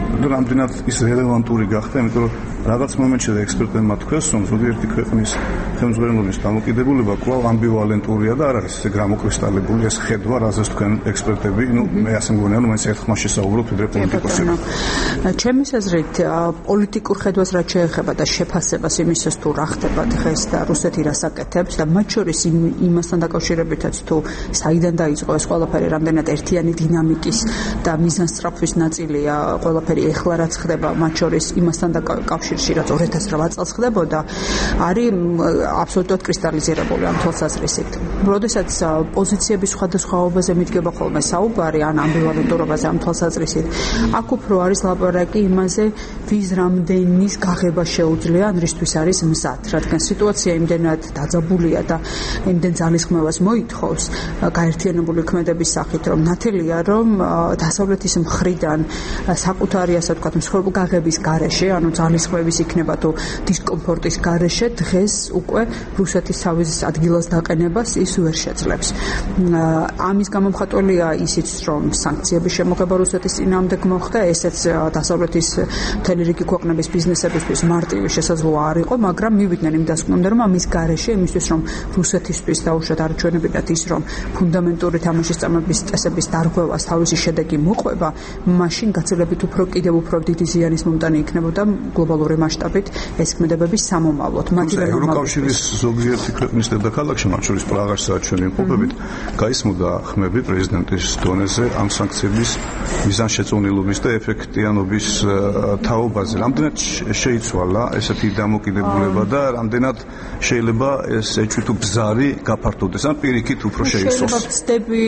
რამდენად ის რელევანტური გახდა, იმიტომ რომ რაღაც მომენტში და ექსპერტებმა თქვეს, რომ ზოგიერთი ქვეყნის ხელმძღვანელობის დამოკიდებულება კვლავ ამბივალენტურია და არ არის ესე გრამოკრისტალებული ეს ხედვა, რაზეც თქვენ ექსპერტები, ну, მე ასე მგონია, რომ მაინც ერთხმა შესაუბროთ ვიდრე პოლიტიკოსები. ჩემის აზრით, პოლიტიკურ ხედვას რაც შეეხება და შეფასებას იმისას თუ რა ხდება დღეს და რუსეთი რას აკეთებს და მათ შორის იმასთან დაკავშირებითაც თუ საიდან დაიწყო ეს ყველაფერი, რამდენად ერთიანი დინამიკის და მიზანსწრაფვის ნაწილია ყველაფერი ეხლა რაც ხდება მათ შორის იმასთან დაკავშირში რაც ორი ათას რვა წელს ხდებოდა, არის აბსოლუტურად კრისტალიზირებული ამ თვალსაზრისით. როდესაც პოზიციების სხვადასხვაობაზე მიდგება ხოლმე საუბარი ან ამბივალენტურობაზე ამ თვალსაზრისით, აქ უფრო არის ლაპარაკი იმაზე, ვის რამდენის გაღება შეუძლია ან რისთვის არის მზად, რადგან სიტუაცია იმდენად დაძაბულია და იმდენ ძალისხმევას მოითხოვს გაერთიანებული ქმედების სახით, რომ ნათელია, რომ დასავლეთის მხრიდან საკუთარი ასე ვთქვათ, მსხვერპლ გაღების გარეშე, ანუ ძალისხმევის იქნება თუ დისკომფორტის გარეშე, დღეს უკვე რუსეთის თავის ადგილას დაყენებას ის ვერ შეძლებს. ამის გამომხატველია ისიც, რომ სანქციების შემოღება რუსეთის წინააღმდეგ მოხდა, ესეც დასავლეთის მთელი რიგი ქვეყნების ბიზნესებისთვის მარტივი შესაძლოა არ იყო, მაგრამ მივიდნენ იმ დასკვნამდე, რომ ამის გარეშე იმისთვის, რომ რუსეთისთვის დაუშვათ არჩევნებიდან ის, რომ ფუნდამენტური თამაშის წამების წესების დარღვევას თავისი შედეგი მოყვება, მაშინ გაცილებით უფრო კიდევ უფრო დიდი ზიანის მომტანი იქნებოდა გლობალური მასშტაბით ეს ქმედებების სამომავლოდ. მათივე ევროკავშირის ზოგიერთი ქვეყნის დედაქალაქში, მათ შორის პრაღაში საჩვენი იმყოფებით, გაისმოდა ხმები პრეზიდენტის დონეზე ამ სანქციების მიზანშეწონილობის და ეფექტიანობის თაობაზე. რამდენად შეიცვალა ესეთი დამოკიდებულება და რამდენად შეიძლება ეს ეჭვი თუ ბზარი გაფართოვდეს ან პირიქით უფრო შეიცვალოს? შეიძლება ვცდები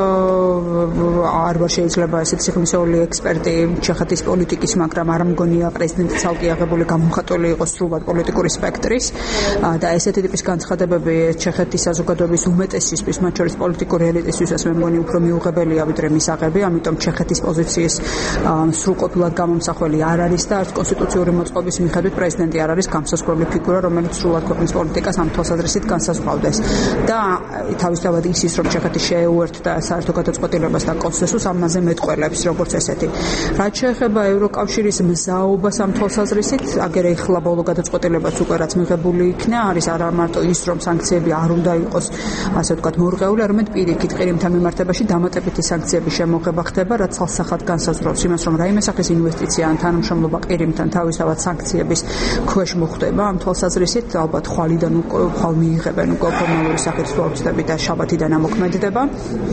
არ ვარ შეიძლება ესეთი სიხმისეული ექსპერტი ჩეხეთის პოლიტიკის, მაგრამ არ მგონია პრეზიდენტი ცალკე აღებული გამომხატველი იყო სრულად პოლიტიკური სპექტრის და ესეთი ტიპის განცხადებები ჩეხეთის საზოგადოების უმეტესისთვის, მათ შორის პოლიტიკური ელიტისთვისაც მე მგონი უფრო მიუღებელია ვიდრე მისაღები, ამიტომ ჩეხეთის პოზიციის სრულყოფილად გამომსახველი არ არის და არც კონსტიტუციური მოწყობის მიხედვით პრეზიდენტი არ არის გამსასწორებელი ფიგურა, რომელიც სრულად ქვეყნის პოლიტიკას ამ თვალსაზრისით განსაზღვრავდეს. და თავისთავად ის ის რომ ჩეხეთი შეეუერთდა საერთო გადაწყვეტილებას და კონსენსუსს ამაზე მეტყველებს როგორც ესეთი. რაც შეეხება ევროკავშირის მზაობას ამ თვალსაზრისით, აგერ ეხლა ბოლო გადაწყვეტილებაც უკვე რაც მიღებული იქნა, არის არა მარტო ის რომ სანქციები არ უნდა იყოს ასე ვთქვათ მორღეული, არამედ პირიქით ყირიმთან მიმართებაში დამატებითი სანქციების შემოღება ხდება, რაც ცალსახად განსაზღვრავს იმას, რომ რაიმე სახის ინვესტიცია ან თანამშრომლობა ყირიმთან თავისთავად სანქციების ქვეშ მოხდება. ამ თვალსაზრისით ალბათ ხვალიდან უკვე ხვალ მიიღებენ უკვე ფორმალური სახით სპორტები და შაბათიდან ამოქმედდება.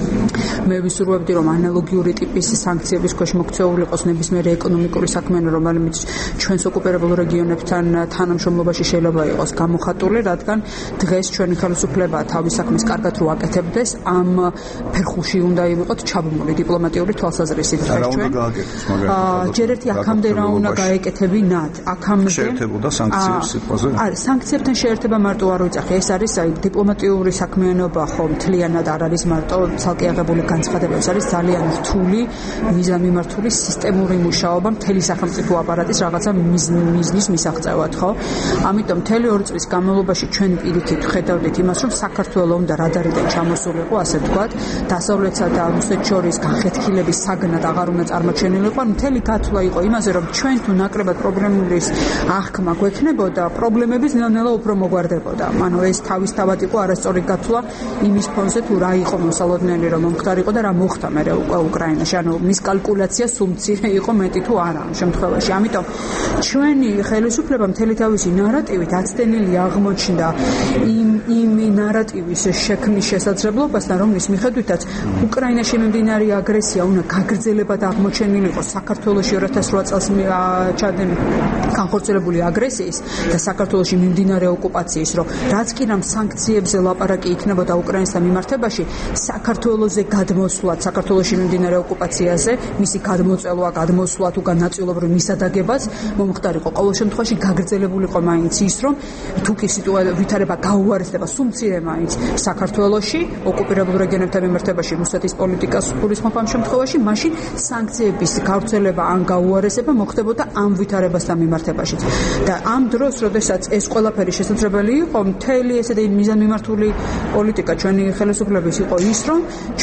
მე ვისურვებდი რომ ანალოგიური ტიპის სანქციების ქვეშ მოქცეული იყოს ნებისმიერი ეკონომიკური საქმიანობა, რომელიც ჩვენს ოკუპირებულ რეგიონებთან თანამშრომლობაში შეიძლება იყოს გამოხატული, რადგან დღეს ჩვენი ხელისუფლება თავის საქმეს კარგად რო აკეთებდეს, ამ ფერხულში უნდა იყოთ ჩაბმული დიპლომატიური თვალსაზრისით. რა უნდა გააკეთოს მაგალითად? ჯერ ერთი აქამდე რა უნდა გაეკეთებინათ, აქამდე შეერთებოდა სანქციებს სიტყვაზე? არა, სანქციებთან შეერთება მარტო არ ვიძახი, ეს არის აი დიპლომატიური საქმიანობა, ხო, მთლიანად არ არის მარტო ცალკე აღებული განცხადება, ეს არის ძალიან რთული, მიზანმიმართული სისტემური მუშაობა მთელი სახელმწიფო აპარატის რაღაცა მიზნის მისაღწევად, ხო? ამიტომ მთელი ორი წლის განმავლობაში ჩვენ პირიქით ხედავდით იმას, რომ საქართველოს უნდა რადარიდან ჩამოსულიყო, ასე ვთქვათ, დასავლეთსა და რუსეთს შორის განხეთქილების საგნად აღარ უნდა წარმოჩენილიყო, მთელი გათვლა იყო იმაზე, რომ ჩვენ თუ ნაკლებად პრობლემების აღქმა გვექნებოდა, პრობლემების ნელ-ნელა უფრო მოგვარდებოდა. ანუ ეს თავისთავად იყო არასწორი გათვლა იმის ფონზე, თუ რა იყო მოსალოდნელი, რომ მომხდარიყო და რა მოხდა მერე უკვე უკრაინაში. ანუ მის კალკულაცია სუმცირე იყო მეტი თუ არა ამ შემთხვევაში. ამიტომ ჩვენი ხელისუფლება მთელი თავისი ნარატივით აცდენილი აღმოჩნდა იმ იმ ნარატივის შექმნის შესაძლებლობასთან, რომლის მიხედვითაც უკრაინაში მიმდინარე აგრესია უნდა გაგრძელებად აღმოჩენილიყო საქართველოში ორი ათას რვა წელს ჩადენ განხორციელებული აგრესიის და საქართველოში მიმდინარე ოკუპაციის, რომ რაც კი რამ სანქციებზე ლაპარაკი იქნებოდა უკრაინასთან მიმართებაში, საქართველოზე გადმოსვლად, საქართველოში მიმდინარე ოკუპაციაზე, მისი გადმოწელვა, გადმოსვლა თუ განაწილობრივ მისადაგებაც მომხდარიყო. ყოველ შემთხვევაში გაგრძელებულიყო მაინც ის, რომ თუ კი სიტუაცია ვითარება გაუარესდება სუმცირე მაინც საქართველოში, ოკუპირებულ რეგიონებთან მიმართებაში რუსეთის პოლიტიკას გულისხმობ ამ შემთხვევაში, მაშინ სანქციების გავრცელება ან გაუარესება მოხდებოდა ამ ვითარებასთან მიმართებაშიც. და ამ დროს, როდესაც ეს ყველაფერი შესაძლებელი იყო, მთელი ესეთი მიზანმიმართული პოლიტიკა ჩვენი ხელისუფლების იყო ის, რომ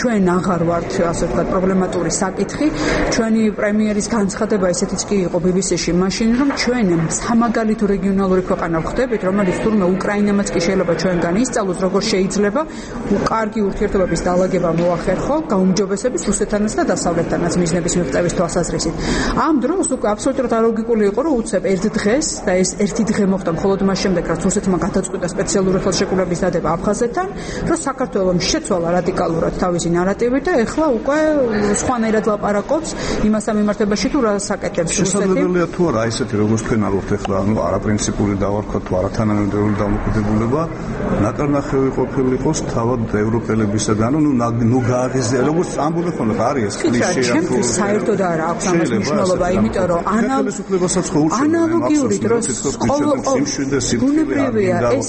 ჩვენ აღარ ვართ ასე ვთქვათ პრობლემატური საკითხი. ჩვენი პრემიერის განცხადება ესეთიც კი იყო ბი ბი სი-ში მაშინ, რომ ჩვენ სამაგალითო რეგიონალური ქვეყანა ვხდებით, რომელიც თურმე უკრაინამაც კი შეიძლება ჩვენგან ისწავლოს, როგორ შეიძლება კარგი ურთიერთობების დალაგება მოახერხო გაუმჯობესების რუსეთთანაც და დასავლეთთანაც მიზნების მიღწევის თვალსაზრისით. ამ დროს უკვე აბსოლუტურად არალოგიკული იყო, რომ უცებ ერთ დღეს და ეს ერთი დღე მოხდა მხოლოდ მას შემდეგ, რაც რუსეთმა გადაწყვიტა სპეციალური ხელშეკრულების დადება აფხაზეთთან, რომ საქართველოს შეცვალა რადიკალურად თავისი ნარატივი და ეხლა უკვე სხვანაირად ლაპარაკობს იმასთან მიმართებაში, თუ რა საკეთებს რუსეთი. შესაძლებელია თუ არა ესეთი როგორც თქვენ ალობთ ეხლა, ანუ არაპრინციპული დავარქვა თუ არათანამედროვე დამოკიდებულება ნაკარნახევი ყოფილიყოს თავად ევროპელებისაგან, ну ну გააღიზია, როგორც ამბობენ ხოლმე, არის ეს კლიშე. ჩემთვის საერთოდ არ აქვს ამას მნიშვნელობა, იმიტომ რომ ანალოგიურობასაც ხო უშევენ. ანალოგიური დროს ბუნებრივია ეს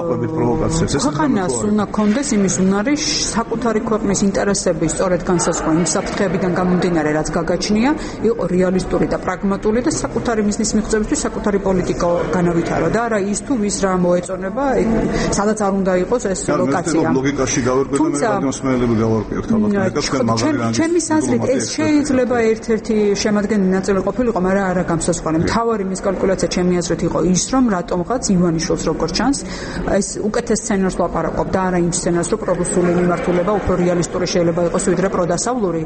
ქვეყანას უნდა კონდეს იმის უნარი საკუთარი ქვეყნის ინტერესების სწორედ განსაზღვრა იმ საფრთხეებიდან გამომდინარე, რაც გაგაჩნია, იყო რეალისტური და პრაგმატული და საკუთარი მიზნის მიღწევისთვის საკუთარი პოლიტიკა განავითარო და არა ის თუ ვის რა მოეწონება, სადაც არ უნდა იყოს ეს ლოკაცია. ლოგიკაში გავერკვეთ და მე გადმოსმენელები გავარკვიოთ ალბათ. ჩემის აზრით ეს შეიძლება ერთ-ერთი შემადგენელი ნაწილი ყოფილიყო, მაგრამ არა გამსასხვავი. მთავარი მის კალკულაცია ჩემი აზრით იყო ის, რომ რატომღაც ივანიშვილს როგორ ჩანს, ეს უკეთეს სცენარს ლაპარაკობ და არა იმ სცენარს, რომ პრორუსული მიმართულება უფრო რეალისტური შეიძლება იყოს ვიდრე პროდასავლური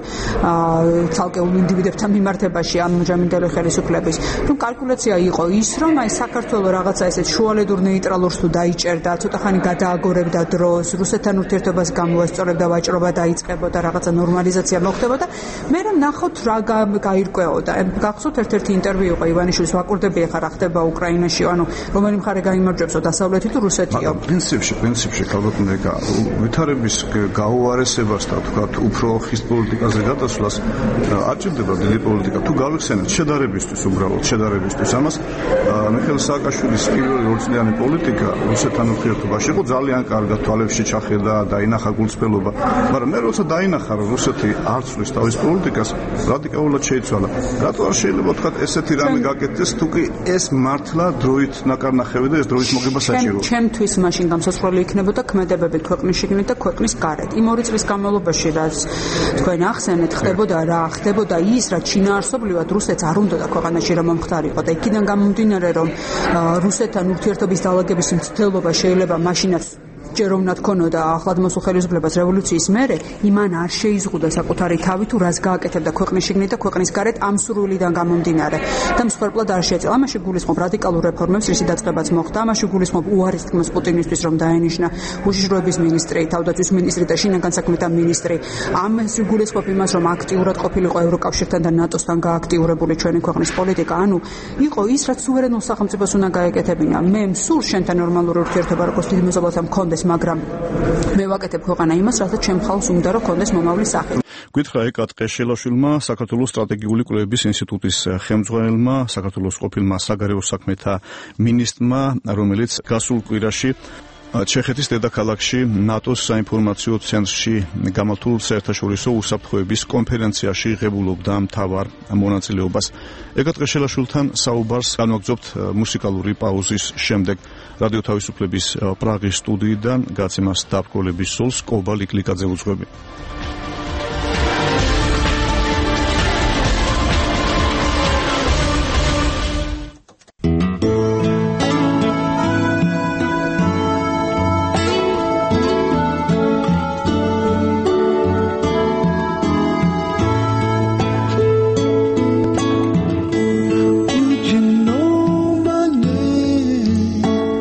ცალკეულ ინდივიდებთან მიმართებაში ამ ჯამინდელი ხელისუფლების. რომ კალკულაცია იყო ის, რომ აი საქართველოს რაღაცა ესეთ შუალედურ ნეიტრალურს თუ დაიჭერდა, ცოტა ხანი გადააგორებდა დროს, რუსეთთან ურთიერთობას გამოესწორებდა, ვაჭრობა დაიწყებოდა, რაღაცა ნორმალიზაცია მოხდებოდა. მე რომ ნახოთ რა გაირკვეოდა. გახსოვთ ერთ-ერთი ინტერვიუ იყო ივანიშვილის, ვაკურდები ახლა რა ხდება უკრაინაში, ანუ რომელი მხარე გაიმარჯვებსო, დასავლეთი თუ რუსეთიო. პრინციპში, პრინციპში ქალბატონო ეკა ვითარების გაუარესებას და თქვათ უფრო ხის პოლიტიკაზე გადასვლას არ ჭირდება დიდი პოლიტიკა. თუ გავიხსენებთ შედარებისთვის, უბრალოდ შედარებისთვის, ამას მიხეილ სააკაშვილის პირველი ორწლიანი პოლიტიკა რუსეთთან ურთიერთობაში იყო ძალიან კარგად თვალებში ჩახედა, დაინახა გულწრფელობა, მაგრამ მე როცა დაინახა რომ რუსეთი არ ცვლის თავის პოლიტიკას, რადიკალურად შეიცვალა. რატო არ შეიძლება თქვათ ესეთი რამე გაკეთდეს, თუ კი ეს მართლა დროით ნაკარნახევი და ეს დროით მოგება საჭირო. ჩემთვის მაშინ გამსასწრელი იქნებოდა ქმედებები ქვეყნის შიგნით და ქვეყნის გარეთ. იმ ორი წლის განმავლობაში, რაც თქვენ ახსენეთ, ხდებოდა რა, ხდებოდა ის, რაც შინაარსობრივად რუსეთს არ უნდოდა ქვეყანაში რომ მომხდარიყო და იქიდან გამომდინარე, რომ რუსეთთან ურთიერთობის დალაგების მცდელობა შეიძლება მაშინაც ჯერ რომ ნათქონოდა ახლად მოსულ ხელისუფლებას რევოლუციის მერე, იმან არ შეიზღუდა საკუთარი თავი თუ რას გააკეთებდა ქვეყნის შიგნით და ქვეყნის გარეთ ამ სურვილიდან გამომდინარე. და მსხვერპლად არ შეეწევა. ამაში გულისხმობ რადიკალურ რეფორმებს, რისი დაწყებაც მოხდა, ამაში გულისხმობ უარის თქმას პუტინისთვის, რომ დაენიშნა უშიშროების მინისტრი, თავდაცვის მინისტრი და შინაგან საქმეთა მინისტრი. ამაში გულისხმობ იმას, რომ აქტიურად ყოფილიყო ევროკავშირთან და ნატოსთან გააქტიურებული ჩვენი ქვეყნის პოლიტიკა. ანუ იყო ის, რაც სუვერენულ სახელმწიფოს უნდა გაეკეთებინა. მე მსურს შენთან ნორმალური ურთიერთობა როგორც დიდი მეზობელთან მქონდეს, მაგრამ მე ვაკეთებ ქვეყანა იმას, რასაც ჩემ ხალხს უნდა რომ კონდეს მომავლის სახე. გითხრა ეკა ტყეშელაშვილმა, საქართველოს სტრატეგიული კვლევების ინსტიტუტის ხელმძღვანელმა, საქართველოს ყოფილმა საგარეო საქმეთა მინისტრმა, რომელიც გასულ კვირაში ჩეხეთის დედაქალაქში ნატოს საინფორმაციო ცენტრში გამართულ საერთაშორისო უსაფრთხოების კონფერენციაში ღებულობდა მთავარ მონაწილეობას. ეკა ტყეშელაშვილთან საუბარს განვაგრძობთ მუსიკალური პაუზის შემდეგ. რადიო თავისუფლების პრაღის სტუდიიდან გაცემას დაბრკოლების სულს კობა ლიკლიკაძე უძღვები.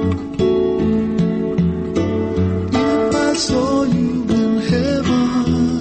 Saw you in heaven.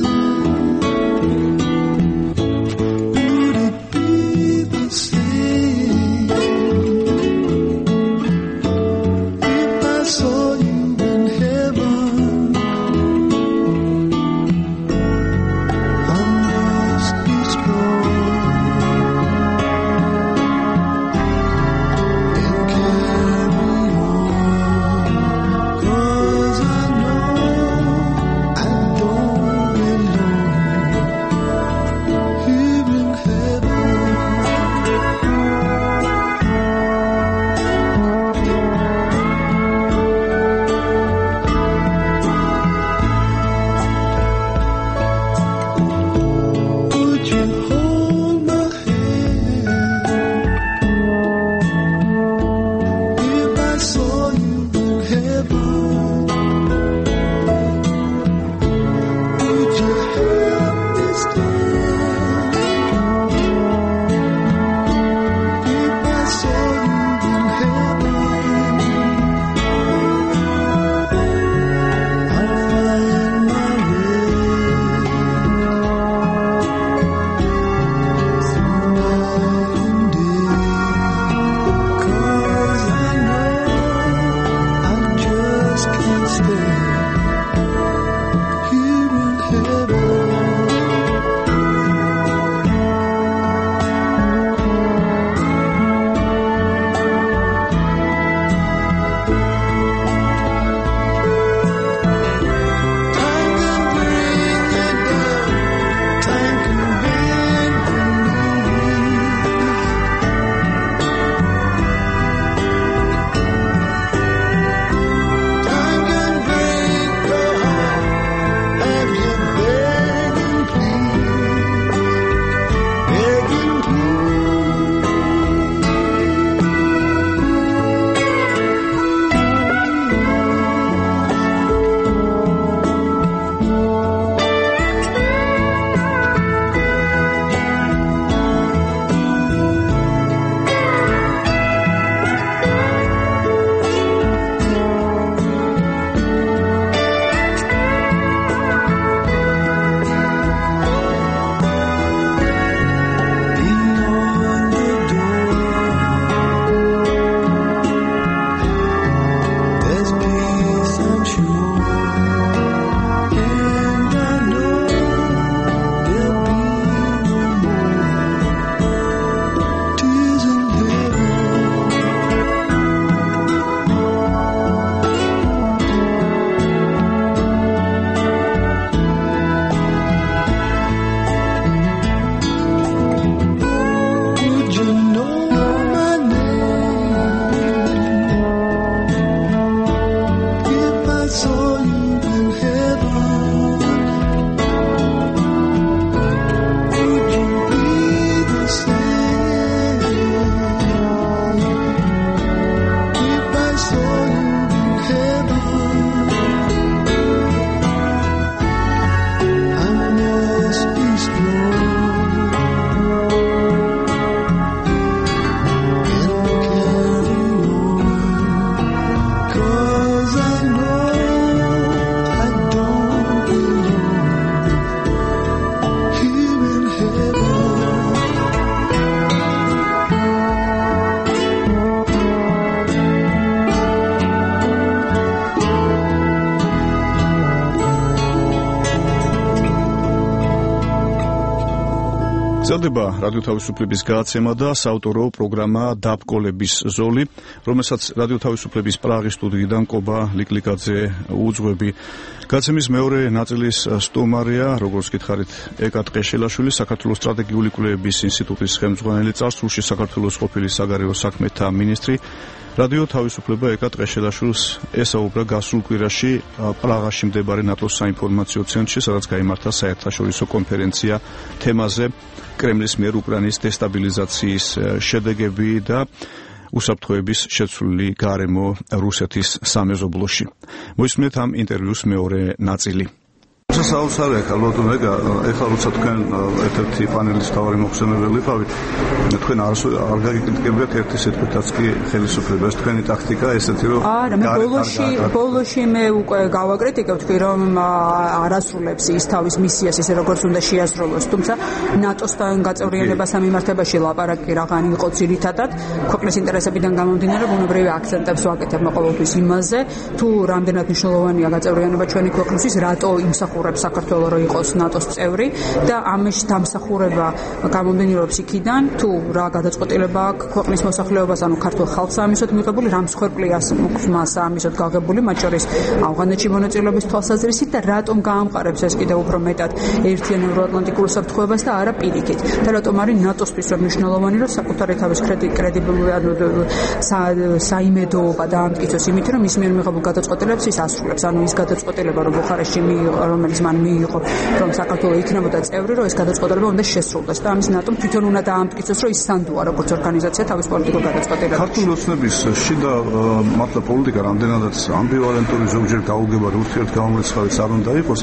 გრძელდება რადიო თავისუფლების გადაცემა და საავტორო პროგრამა დაბკოლების ზოლი, რომელსაც რადიო თავისუფლების პრაღის სტუდიიდან კობა ლიკლიკაძე უძღვები. გადაცემის მეორე ნაწილის სტუმარია, როგორც გითხარით, ეკა ტყეშელაშვილი, საქართველოს სტრატეგიული კვლევების ინსტიტუტის ხელმძღვანელი, წარსულში საქართველოს ყოფილი საგარეო საქმეთა მინისტრი. რადიო თავისუფლება ეკა ტყეშელაშვილს ესაუბრა გასულ კვირაში პრაღაში მდებარე ნატოს საინფორმაციო ცენტრში, სადაც გაიმართა საერთაშორისო კონფერენცია თემაზე კრემლის მიერ უკრაინის დესტაბილიზაციის შედეგები და უსაფრთხოების შეცვლილი გარემო რუსეთის სამეზობლოში. მოისმენთ ამ ინტერვიუს მეორე ნაწილი. საოცარია ალბათ მეგა ეხლა როცა თქვენ ერთ-ერთი პანელის თავარი მოხსენებელი ხავით, თქვენ არ არ გაგიკრიტიკებიათ ერთი სიტყვითაც კი ხელისუფლებას, თქვენი ტაქტიკა ესეთი რომ არა, მე ბოლოში ბოლოში მე უკვე გავაკრიტიკებ თქვი რომ არასრულებს ის თავის მისიას ისე როგორც უნდა შეასრულოს, თუმცა ნატოსთან გაწევრიანებასთან მიმართებაში ლაპარაკი რაღაც იყო ძირითადად ქვეყნის ინტერესებიდან გამომდინარე, ბუნებრივი აქცენტებს ვაკეთებ ყოველთვის იმაზე, თუ რამდენად მნიშვნელოვანია გაწევრიანება ჩვენი ქვეყნისთვის, რატო იმსახურებს საქართველოს რო იყოს ნატოს წევრი და ამის დამსახურება გამომდინარეობს იქიდან, თუ რა გადაწყვეტილება აქვს ქვეყნის მოსახლეობას, ანუ ქართულ ხალხს ამისოთ მიღებული, რამ მსხვერპლიას მას ამისოთ გაღებული, მათ შორის ავღანეთში მონაწილეობის თვალსაზრისით და რატომ გაამყარებს ეს კიდევ უფრო მეტად ერთიან ევროატლანტიკურ უსაფრთხოებას და არა პირიქით. და რატომ არის ნატოსთვის რომ მნიშვნელოვანი, რომ საკუთარი თავის კრედიბილური ანუ საიმედოობა დაამტკიცოს იმით, რომ ის მიერ მიღებულ გადაწყვეტილებებს ის ასრულებს, ანუ ის გადაწყვეტილება რომ ბუხარესტში მიიღო, რომელიც მან მიიღო, რომ საქართველოს იქნებოდა წევრი, რომ ეს გადაწყვეტილება უნდა შესრულდეს და ამის ნატომ თვითონ უნდა დაამტკიცოს, რომ ის სანდოა როგორც ორგანიზაცია თავის პოლიტიკურ გადაწყვეტილებებს. ქართული ოცნების შიდა მართლა პოლიტიკა რამდენადაც ამბივალენტური ზოგჯერ გაუგებარი ურთიერთგამომრიცხავიც არ უნდა იყოს.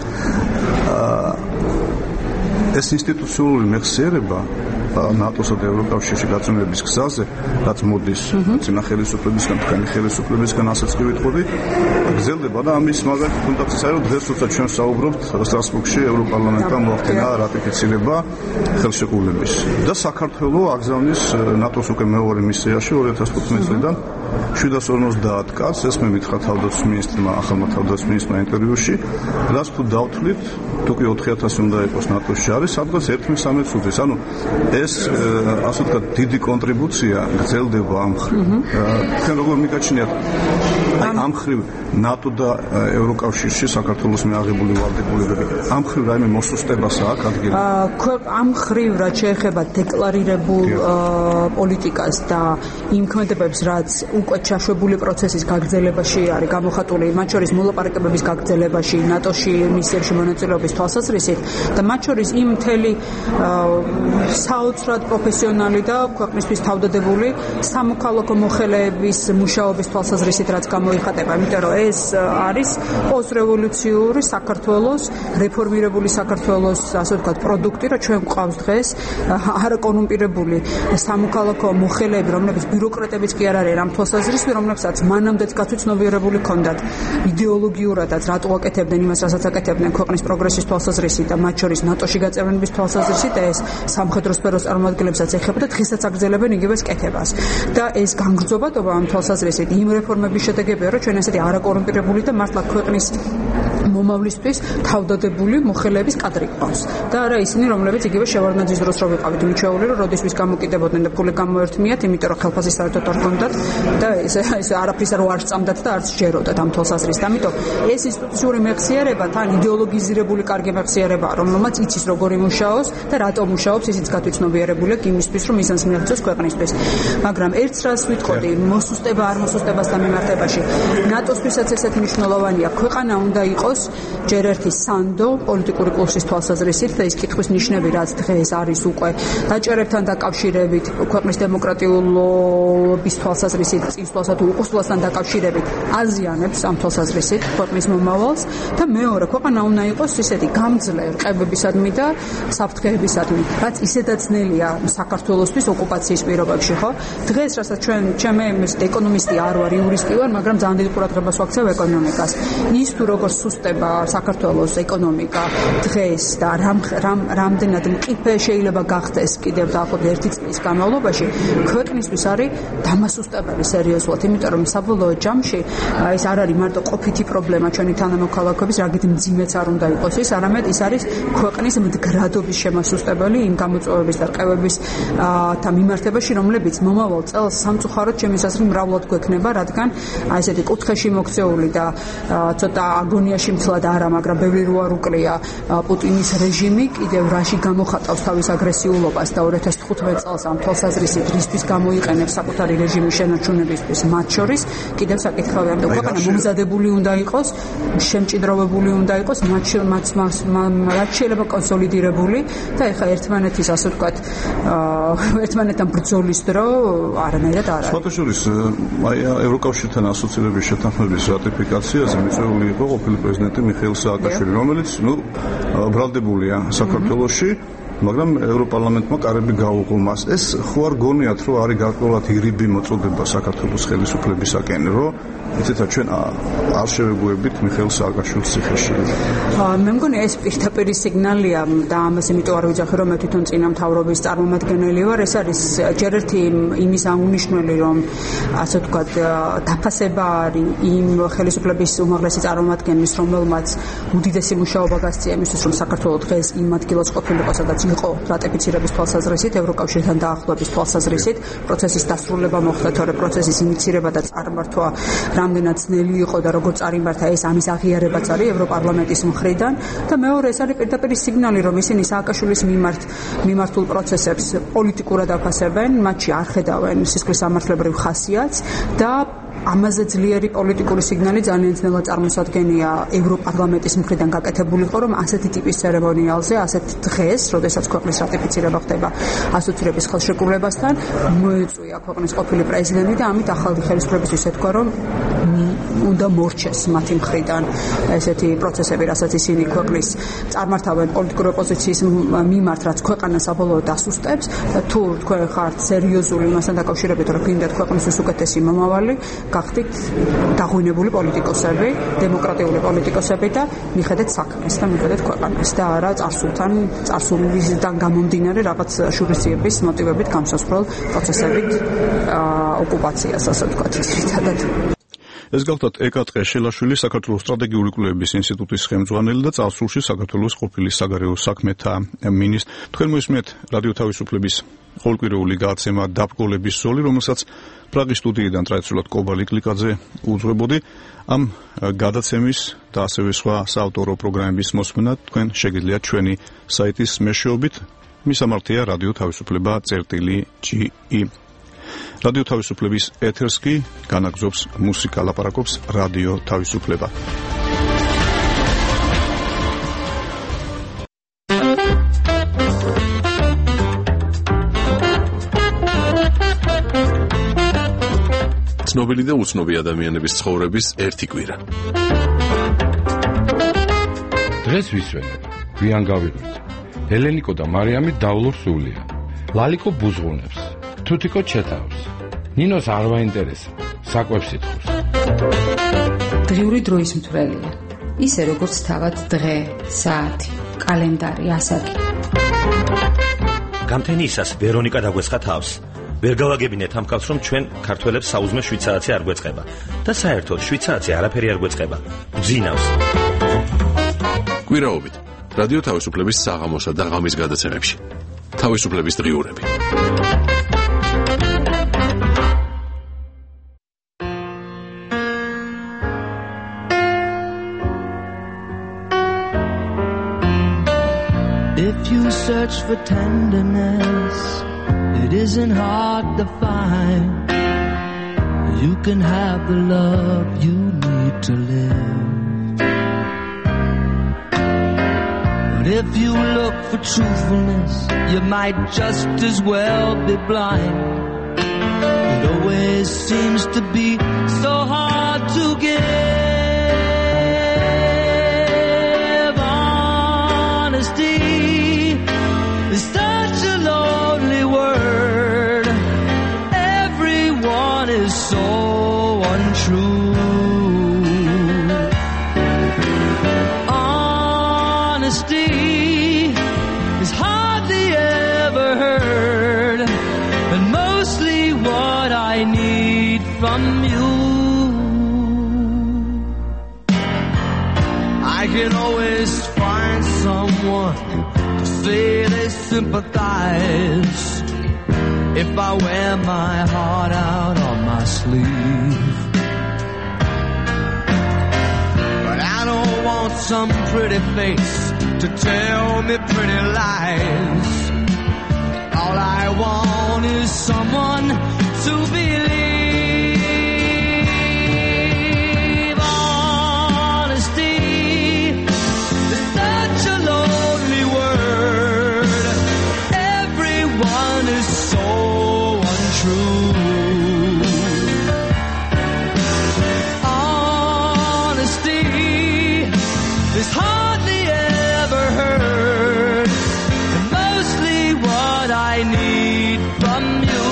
ეს ინსტიტუციური მეხსიერება ნატოსა და ევროკავშირში გაწევრების გზაზე, რაც მოდის წინა ხელისუფლებისგან, თქვენი ხელისუფლებისგან, ასაც კი ვიტყოდი, გრძელდება და ამის მაგალითი კონტაქტიც არის, რომ დღეს როცა ჩვენ საუბრობთ სტრასბურგში ევროპარლამენტთან მოახდინა რატიფიცირება ხელშეკრულების და საქართველოს აგზავნის ნატოს უკვე მეორე მისიაში ორი ათას თხუთმეტი წლიდან შვიდას ორმოცდაათ კაცს, ეს მე მითხრა თავდაცვის მინისტრმა, ახალმა თავდაცვის მინისტრმა ინტერვიუში, რაც თუ დავთვლით, თუ კი ოთხი ათასი უნდა იყოს ნატოში არის, სადღაც ერთი მესამეც უდრის. ანუ ეს ასე ვთქვათ, დიდი კონტრიბუცია გრძელდება ამ მხრივ. თქვენ როგორ მიგაჩნიათ ამ მხრივ ნატო და ევროკავშირში საქართველოს მიაღებული ვალდებულებები, ამ მხრივ რაიმე მოსუსტებასა აქვს ადგილი? ამ მხრივ რაც შეეხება დეკლარირებულ პოლიტიკას და იმ ქმედებებს, რაც უკვე ჩაშვებული პროცესის გაგრძელებაში არის გამოხატული, მათ შორის მოლაპარაკებების გაგრძელებაში, ნატოში მისიებში მონაწილეობის თვალსაზრისით და მათ შორის იმ მთელი საოცრად პროფესიონალი და ქვეყნისთვის თავდადებული სამოქალაქო მოხელეების მუშაობის თვალსაზრისით რაც გამოიხატება, იმიტომ რომ ეს არის პოსტრევოლუციური საქართველოს, რეფორმირებული საქართველოს, ასე ვთქვათ, პროდუქტი, რომ ჩვენ გვყავს დღეს არაკორუმპირებული სამოქალაქო მოხელეები, რომლებიც ბიუროკრატებიც კი არ არის, რამ თვალსაზრისით, რომლებსაც მანამდეც გაცვიცნობიერებული ჰქონდათ იდეოლოგიურადაც, რატო აკეთებდნენ იმას, რასაც აკეთებდნენ ქვეყნის პროგრესის თვალსაზრისით და მათ შორის ნატოში გაწევრიანების თვალსაზრისით და ეს სამხედრო სფეროს წარმომადგენლებსაც ეხება და დღესაც აგრძელებენ იგივე კეთებას. და ეს განგრძობადობა ამ თვალსაზრისით იმ რეფორმების შედეგებია, რომ ჩვენ ესეთი არაკორუმპირებული და მართლა ქვეყნის მომავლისთვის თავდადებული მოხელეების კადრი ყავს. და არა ისინი, რომლებიც იგივე შევარდნაძის დროს რო ვიყავით მიჩვეული, რომ როდესმის გამოკიდებოდნენ და ფული გამოერთმიათ, იმიტომ რომ ხელფასი საერთოდ არ ჰქონდათ და ეს ეს არაფრის რო არ სწამდათ და არც შეეროდათ ამ თვალსაზრისით. ამიტომ ეს ინსტიტუციური მეხსიერება თან იდეოლოგიზირებული კარგი მეხსიერება, რომელმაც იცის როგორ იმუშაოს და რატომ მუშაობს, ისიც გათვითცნობიერებულია იმისთვის, რომ მიზანს მიაღწიოს ქვეყნისთვის. მაგრამ ერთს რას ვიტყოდი, მოსუსტება არ მოსუსტებასთან მიმართებაში. ნატოსთვისაც ესეთი მნიშვნელოვანია. ქვეყანა უნდა იყოს ჯერ ერთი სანდო პოლიტიკური კურსის თვალსაზრისით და ის კითხვის ნიშნები, რაც დღეს არის უკვე დაჭერებთან დაკავშირებით, ქვეყნის დემოკრატიულობის თვალსაზრისით, წინსვლასა თუ უყურსვლასთან დაკავშირებით აზიანებს ამ თვალსაზრისით ქვეყნის მომავალს და მეორე, ქვეყანა უნდა იყოს ისეთი გამძლე რყევებისადმი და საფრთხეებისადმი, რაც ისედაც ძნელია საქართველოსთვის ოკუპაციის პირობებში, ხო? დღეს რასაც ჩვენ ჩემი ეკონომისტი არ ვარ, იურისტი ვარ, მაგრამ ძალიან დიდ ყურადღებას ვაქცევ ეკონომიკას. ის თუ როგორ სუსტება ეხება საქართველოს ეკონომიკა დღეს და რამ რამ რამდენად მყიფე შეიძლება გახდეს კიდევ დაახლოებით ერთი წლის განმავლობაში, ქვეყნისთვის არის დამასუსტებელი სერიოზულად, იმიტომ რომ საბოლოო ჯამში ეს არ არის მარტო ყოფითი პრობლემა ჩვენი თანამოქალაქეების, რაგით მძიმეც არ უნდა იყოს ის, არამედ ის არის ქვეყნის მდგრადობის შემასუსტებელი იმ გამოწვევების და რყევების და მიმართებაში, რომლებიც მომავალ წელს სამწუხაროდ ჩემი აზრით მრავლად გვექნება, რადგან აი ესეთი კუთხეში მოქცეული და ცოტა აგონიაში მთლად არა, მაგრამ ბევრი რო არ უკლია პუტინის რეჟიმი კიდევ რაში გამოხატავს თავის აგრესიულობას და ორი ათას თხუთმეტ წელს ამ თვალსაზრისით რისთვის გამოიყენებს საკუთარი რეჟიმის შენარჩუნებისთვის, მათ შორის კიდევ საკითხავია, რომ ქვეყანა მომზადებული უნდა იყოს, შემჭიდროვებული უნდა იყოს, მათ რაც შეიძლება კონსოლიდირებული და ეხა ერთმანეთის ასე ვთქვათ, ერთმანეთთან ბრძოლის დრო არანაირად არ არის. სხვათაშორის აი ევროკავშირთან ასოცირების შეთანხმების რატიფიკაციაზე მიწვეული იყო ყოფილი პრეზიდენტი მიხეილ სააკაშვილი, რომელიც ნუ ბრალდებულია საქართველოში, მაგრამ ევროპარლამენტმა კარები გაუღო მას. ეს ხო არ გონიათ, რომ არის გარკვეულად ირიბი მოწოდება საქართველოს ხელისუფლებისაკენ, რომ იცით ჩვენ არ შევეგუებით მიხეილ სააკაშვილის ციხეში. მე მგონი ეს პირდაპირ სიგნალია და ამას იმიტომ არ ვიძახი, რომ მე თვითონ წინა მთავრობის წარმომადგენელი ვარ. ეს არის ჯერ ერთი იმის აღნიშნული, რომ ასე ვთქვათ დაფასება არის იმ ხელისუფლების უმაღლესი წარმომადგენლის, რომელმაც უდიდესი მუშაობა გასწია იმისთვის, რომ საქართველოს დღეს იმ ადგილას ყოფილიყო, სადაც იყო რატიფიცირების თვალსაზრისით, ევროკავშირთან დაახლოების თვალსაზრისით, პროცესის დასრულება მოხდა, თორე პროცესის ინიციირება და წარმართვა რამდენად ძნელი იყო და როგორ წარიმართა ეს ამის აღიარებაც არის ევროპარლამენტის მხრიდან და მეორე ეს არის პირდაპირ სიგნალი, რომ ისინი სააკაშვილის მიმართ მიმართულ პროცესებს პოლიტიკურად აფასებენ, მათში არ ხედავენ სისხლის სამართლებრივ ხასიათს და ამაზე ძლიერი პოლიტიკური სიგნალი ძალიან ძნელად წარმოსადგენია ევროპარლამენტის მხრიდან გაკეთებული იყო, რომ ასეთი ტიპის ცერემონიალზე, ასეთ დღეს, როდესაც ქვეყნის რატიფიცირება ხდება ასოცირების ხელშეკრულებასთან, მოეწვია ქვეყნის ყოფილი პრეზიდენტი და ამით ახალი ხელისუფლებისთვის ეთქვა, რომ უნდა მორჩეს მათი მხრიდან ესეთი პროცესები, რასაც ისინი ქვეყნის წარმართავენ პოლიტიკური ოპოზიციის მიმართ, რაც ქვეყანას საბოლოოდ დასუსტებს და თუ თქვენ ხართ სერიოზული იმასთან დაკავშირებით, რომ გინდათ ქვეყნისთვის უკეთესი მომავალი, გახდით დაღვინებული პოლიტიკოსები, დემოკრატიული პოლიტიკოსები და მიხედეთ საქმეს და მიხედეთ ქვეყანას და არა წარსულთან, წარსულისგან გამომდინარე რაღაც შურისძიების მოტივებით გამსასწრელ პროცესებით ოკუპაციას, ასე ვთქვათ, ძირითადად. ეს გახლავთ ეკატყე შელაშვილი, საქართველოს სტრატეგიული კვლევების ინსტიტუტის ხელმძღვანელი და წარსულში საქართველოს ყოფილი საგარეო საქმეთა მინისტრი. თქვენ მოისმენთ რადიო თავისუფლების ყოველკვირეული გადაცემა დაბგოლების ზოლი, რომელსაც პრაღის სტუდიიდან ტრადიციულად კობალი კლიკაძე უძღვებოდი. ამ გადაცემის და ასევე სხვა საავტორო პროგრამების მოსმენა თქვენ შეგიძლიათ ჩვენი საიტის მეშვეობით. მისამართია რადიო თავისუფლება წერტილი ჯი ი. რადიო თავისუფლების ეთერს კი განაგზობს მუსიკა, ლაპარაკობს რადიო თავისუფლება. ცნობილი და უცნობი ადამიანების ცხოვრების ერთი კვირა. დღეს ვისვენებ, გვიან გავიღვით. ელენიკო და მარიამი დავლურ სულია. ლალიკო ბუზღუნებს. თუთიკო ჩეთავს. ნინოს არ ვაინტერესა, საკვებს ითხოვს. დღიური დროის მთვრელია. ისე როგორც თავად დღე, საათი, კალენდარი, ასაკი. გამთენიისას ვერონიკა დაგვეცხა თავს. ვერ გავაგებინეთ ამ კაცს, რომ ჩვენ ქართველებს საუზმე შვიდ საათი არ გვეწყება და საერთოდ შვიდ საათი არაფერი არ გვეწყება. გძინავს. კვირაობით რადიო თავისუფლების საღამოსა და ღამის გადაცემებში. თავისუფლების დღიურები. If you search for tenderness, it isn't hard to find. You can have the love you need to live. But if you look for truthfulness, you might just as well be blind. It always seems to be so hard to give. Honesty is such a lonely word. Everyone is so untrue. need from you. I can always find someone to say they sympathize if I wear my heart out on my sleeve. But I don't want some pretty face to tell me pretty lies. All I want is someone to believe. Honesty is such a lonely word. Everyone is so untrue. Honesty is hardly ever heard, and mostly what I need from you.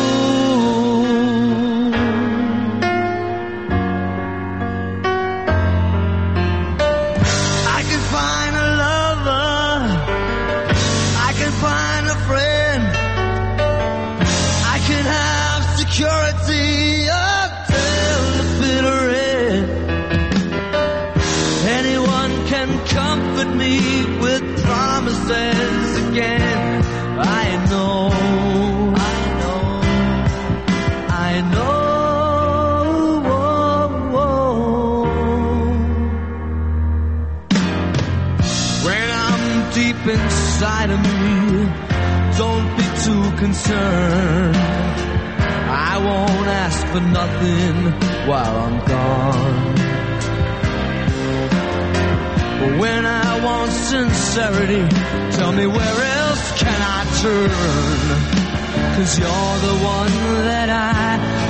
I can find a lover, I can find a friend, I can have security until the bitter end. Anyone can comfort me with promises again. I know, I know, I know. When I'm deep inside of me, don't be too concerned. I won't ask for nothing while I'm gone. But when I want sincerity, tell me where else can I turn? 'Cause you're the one that I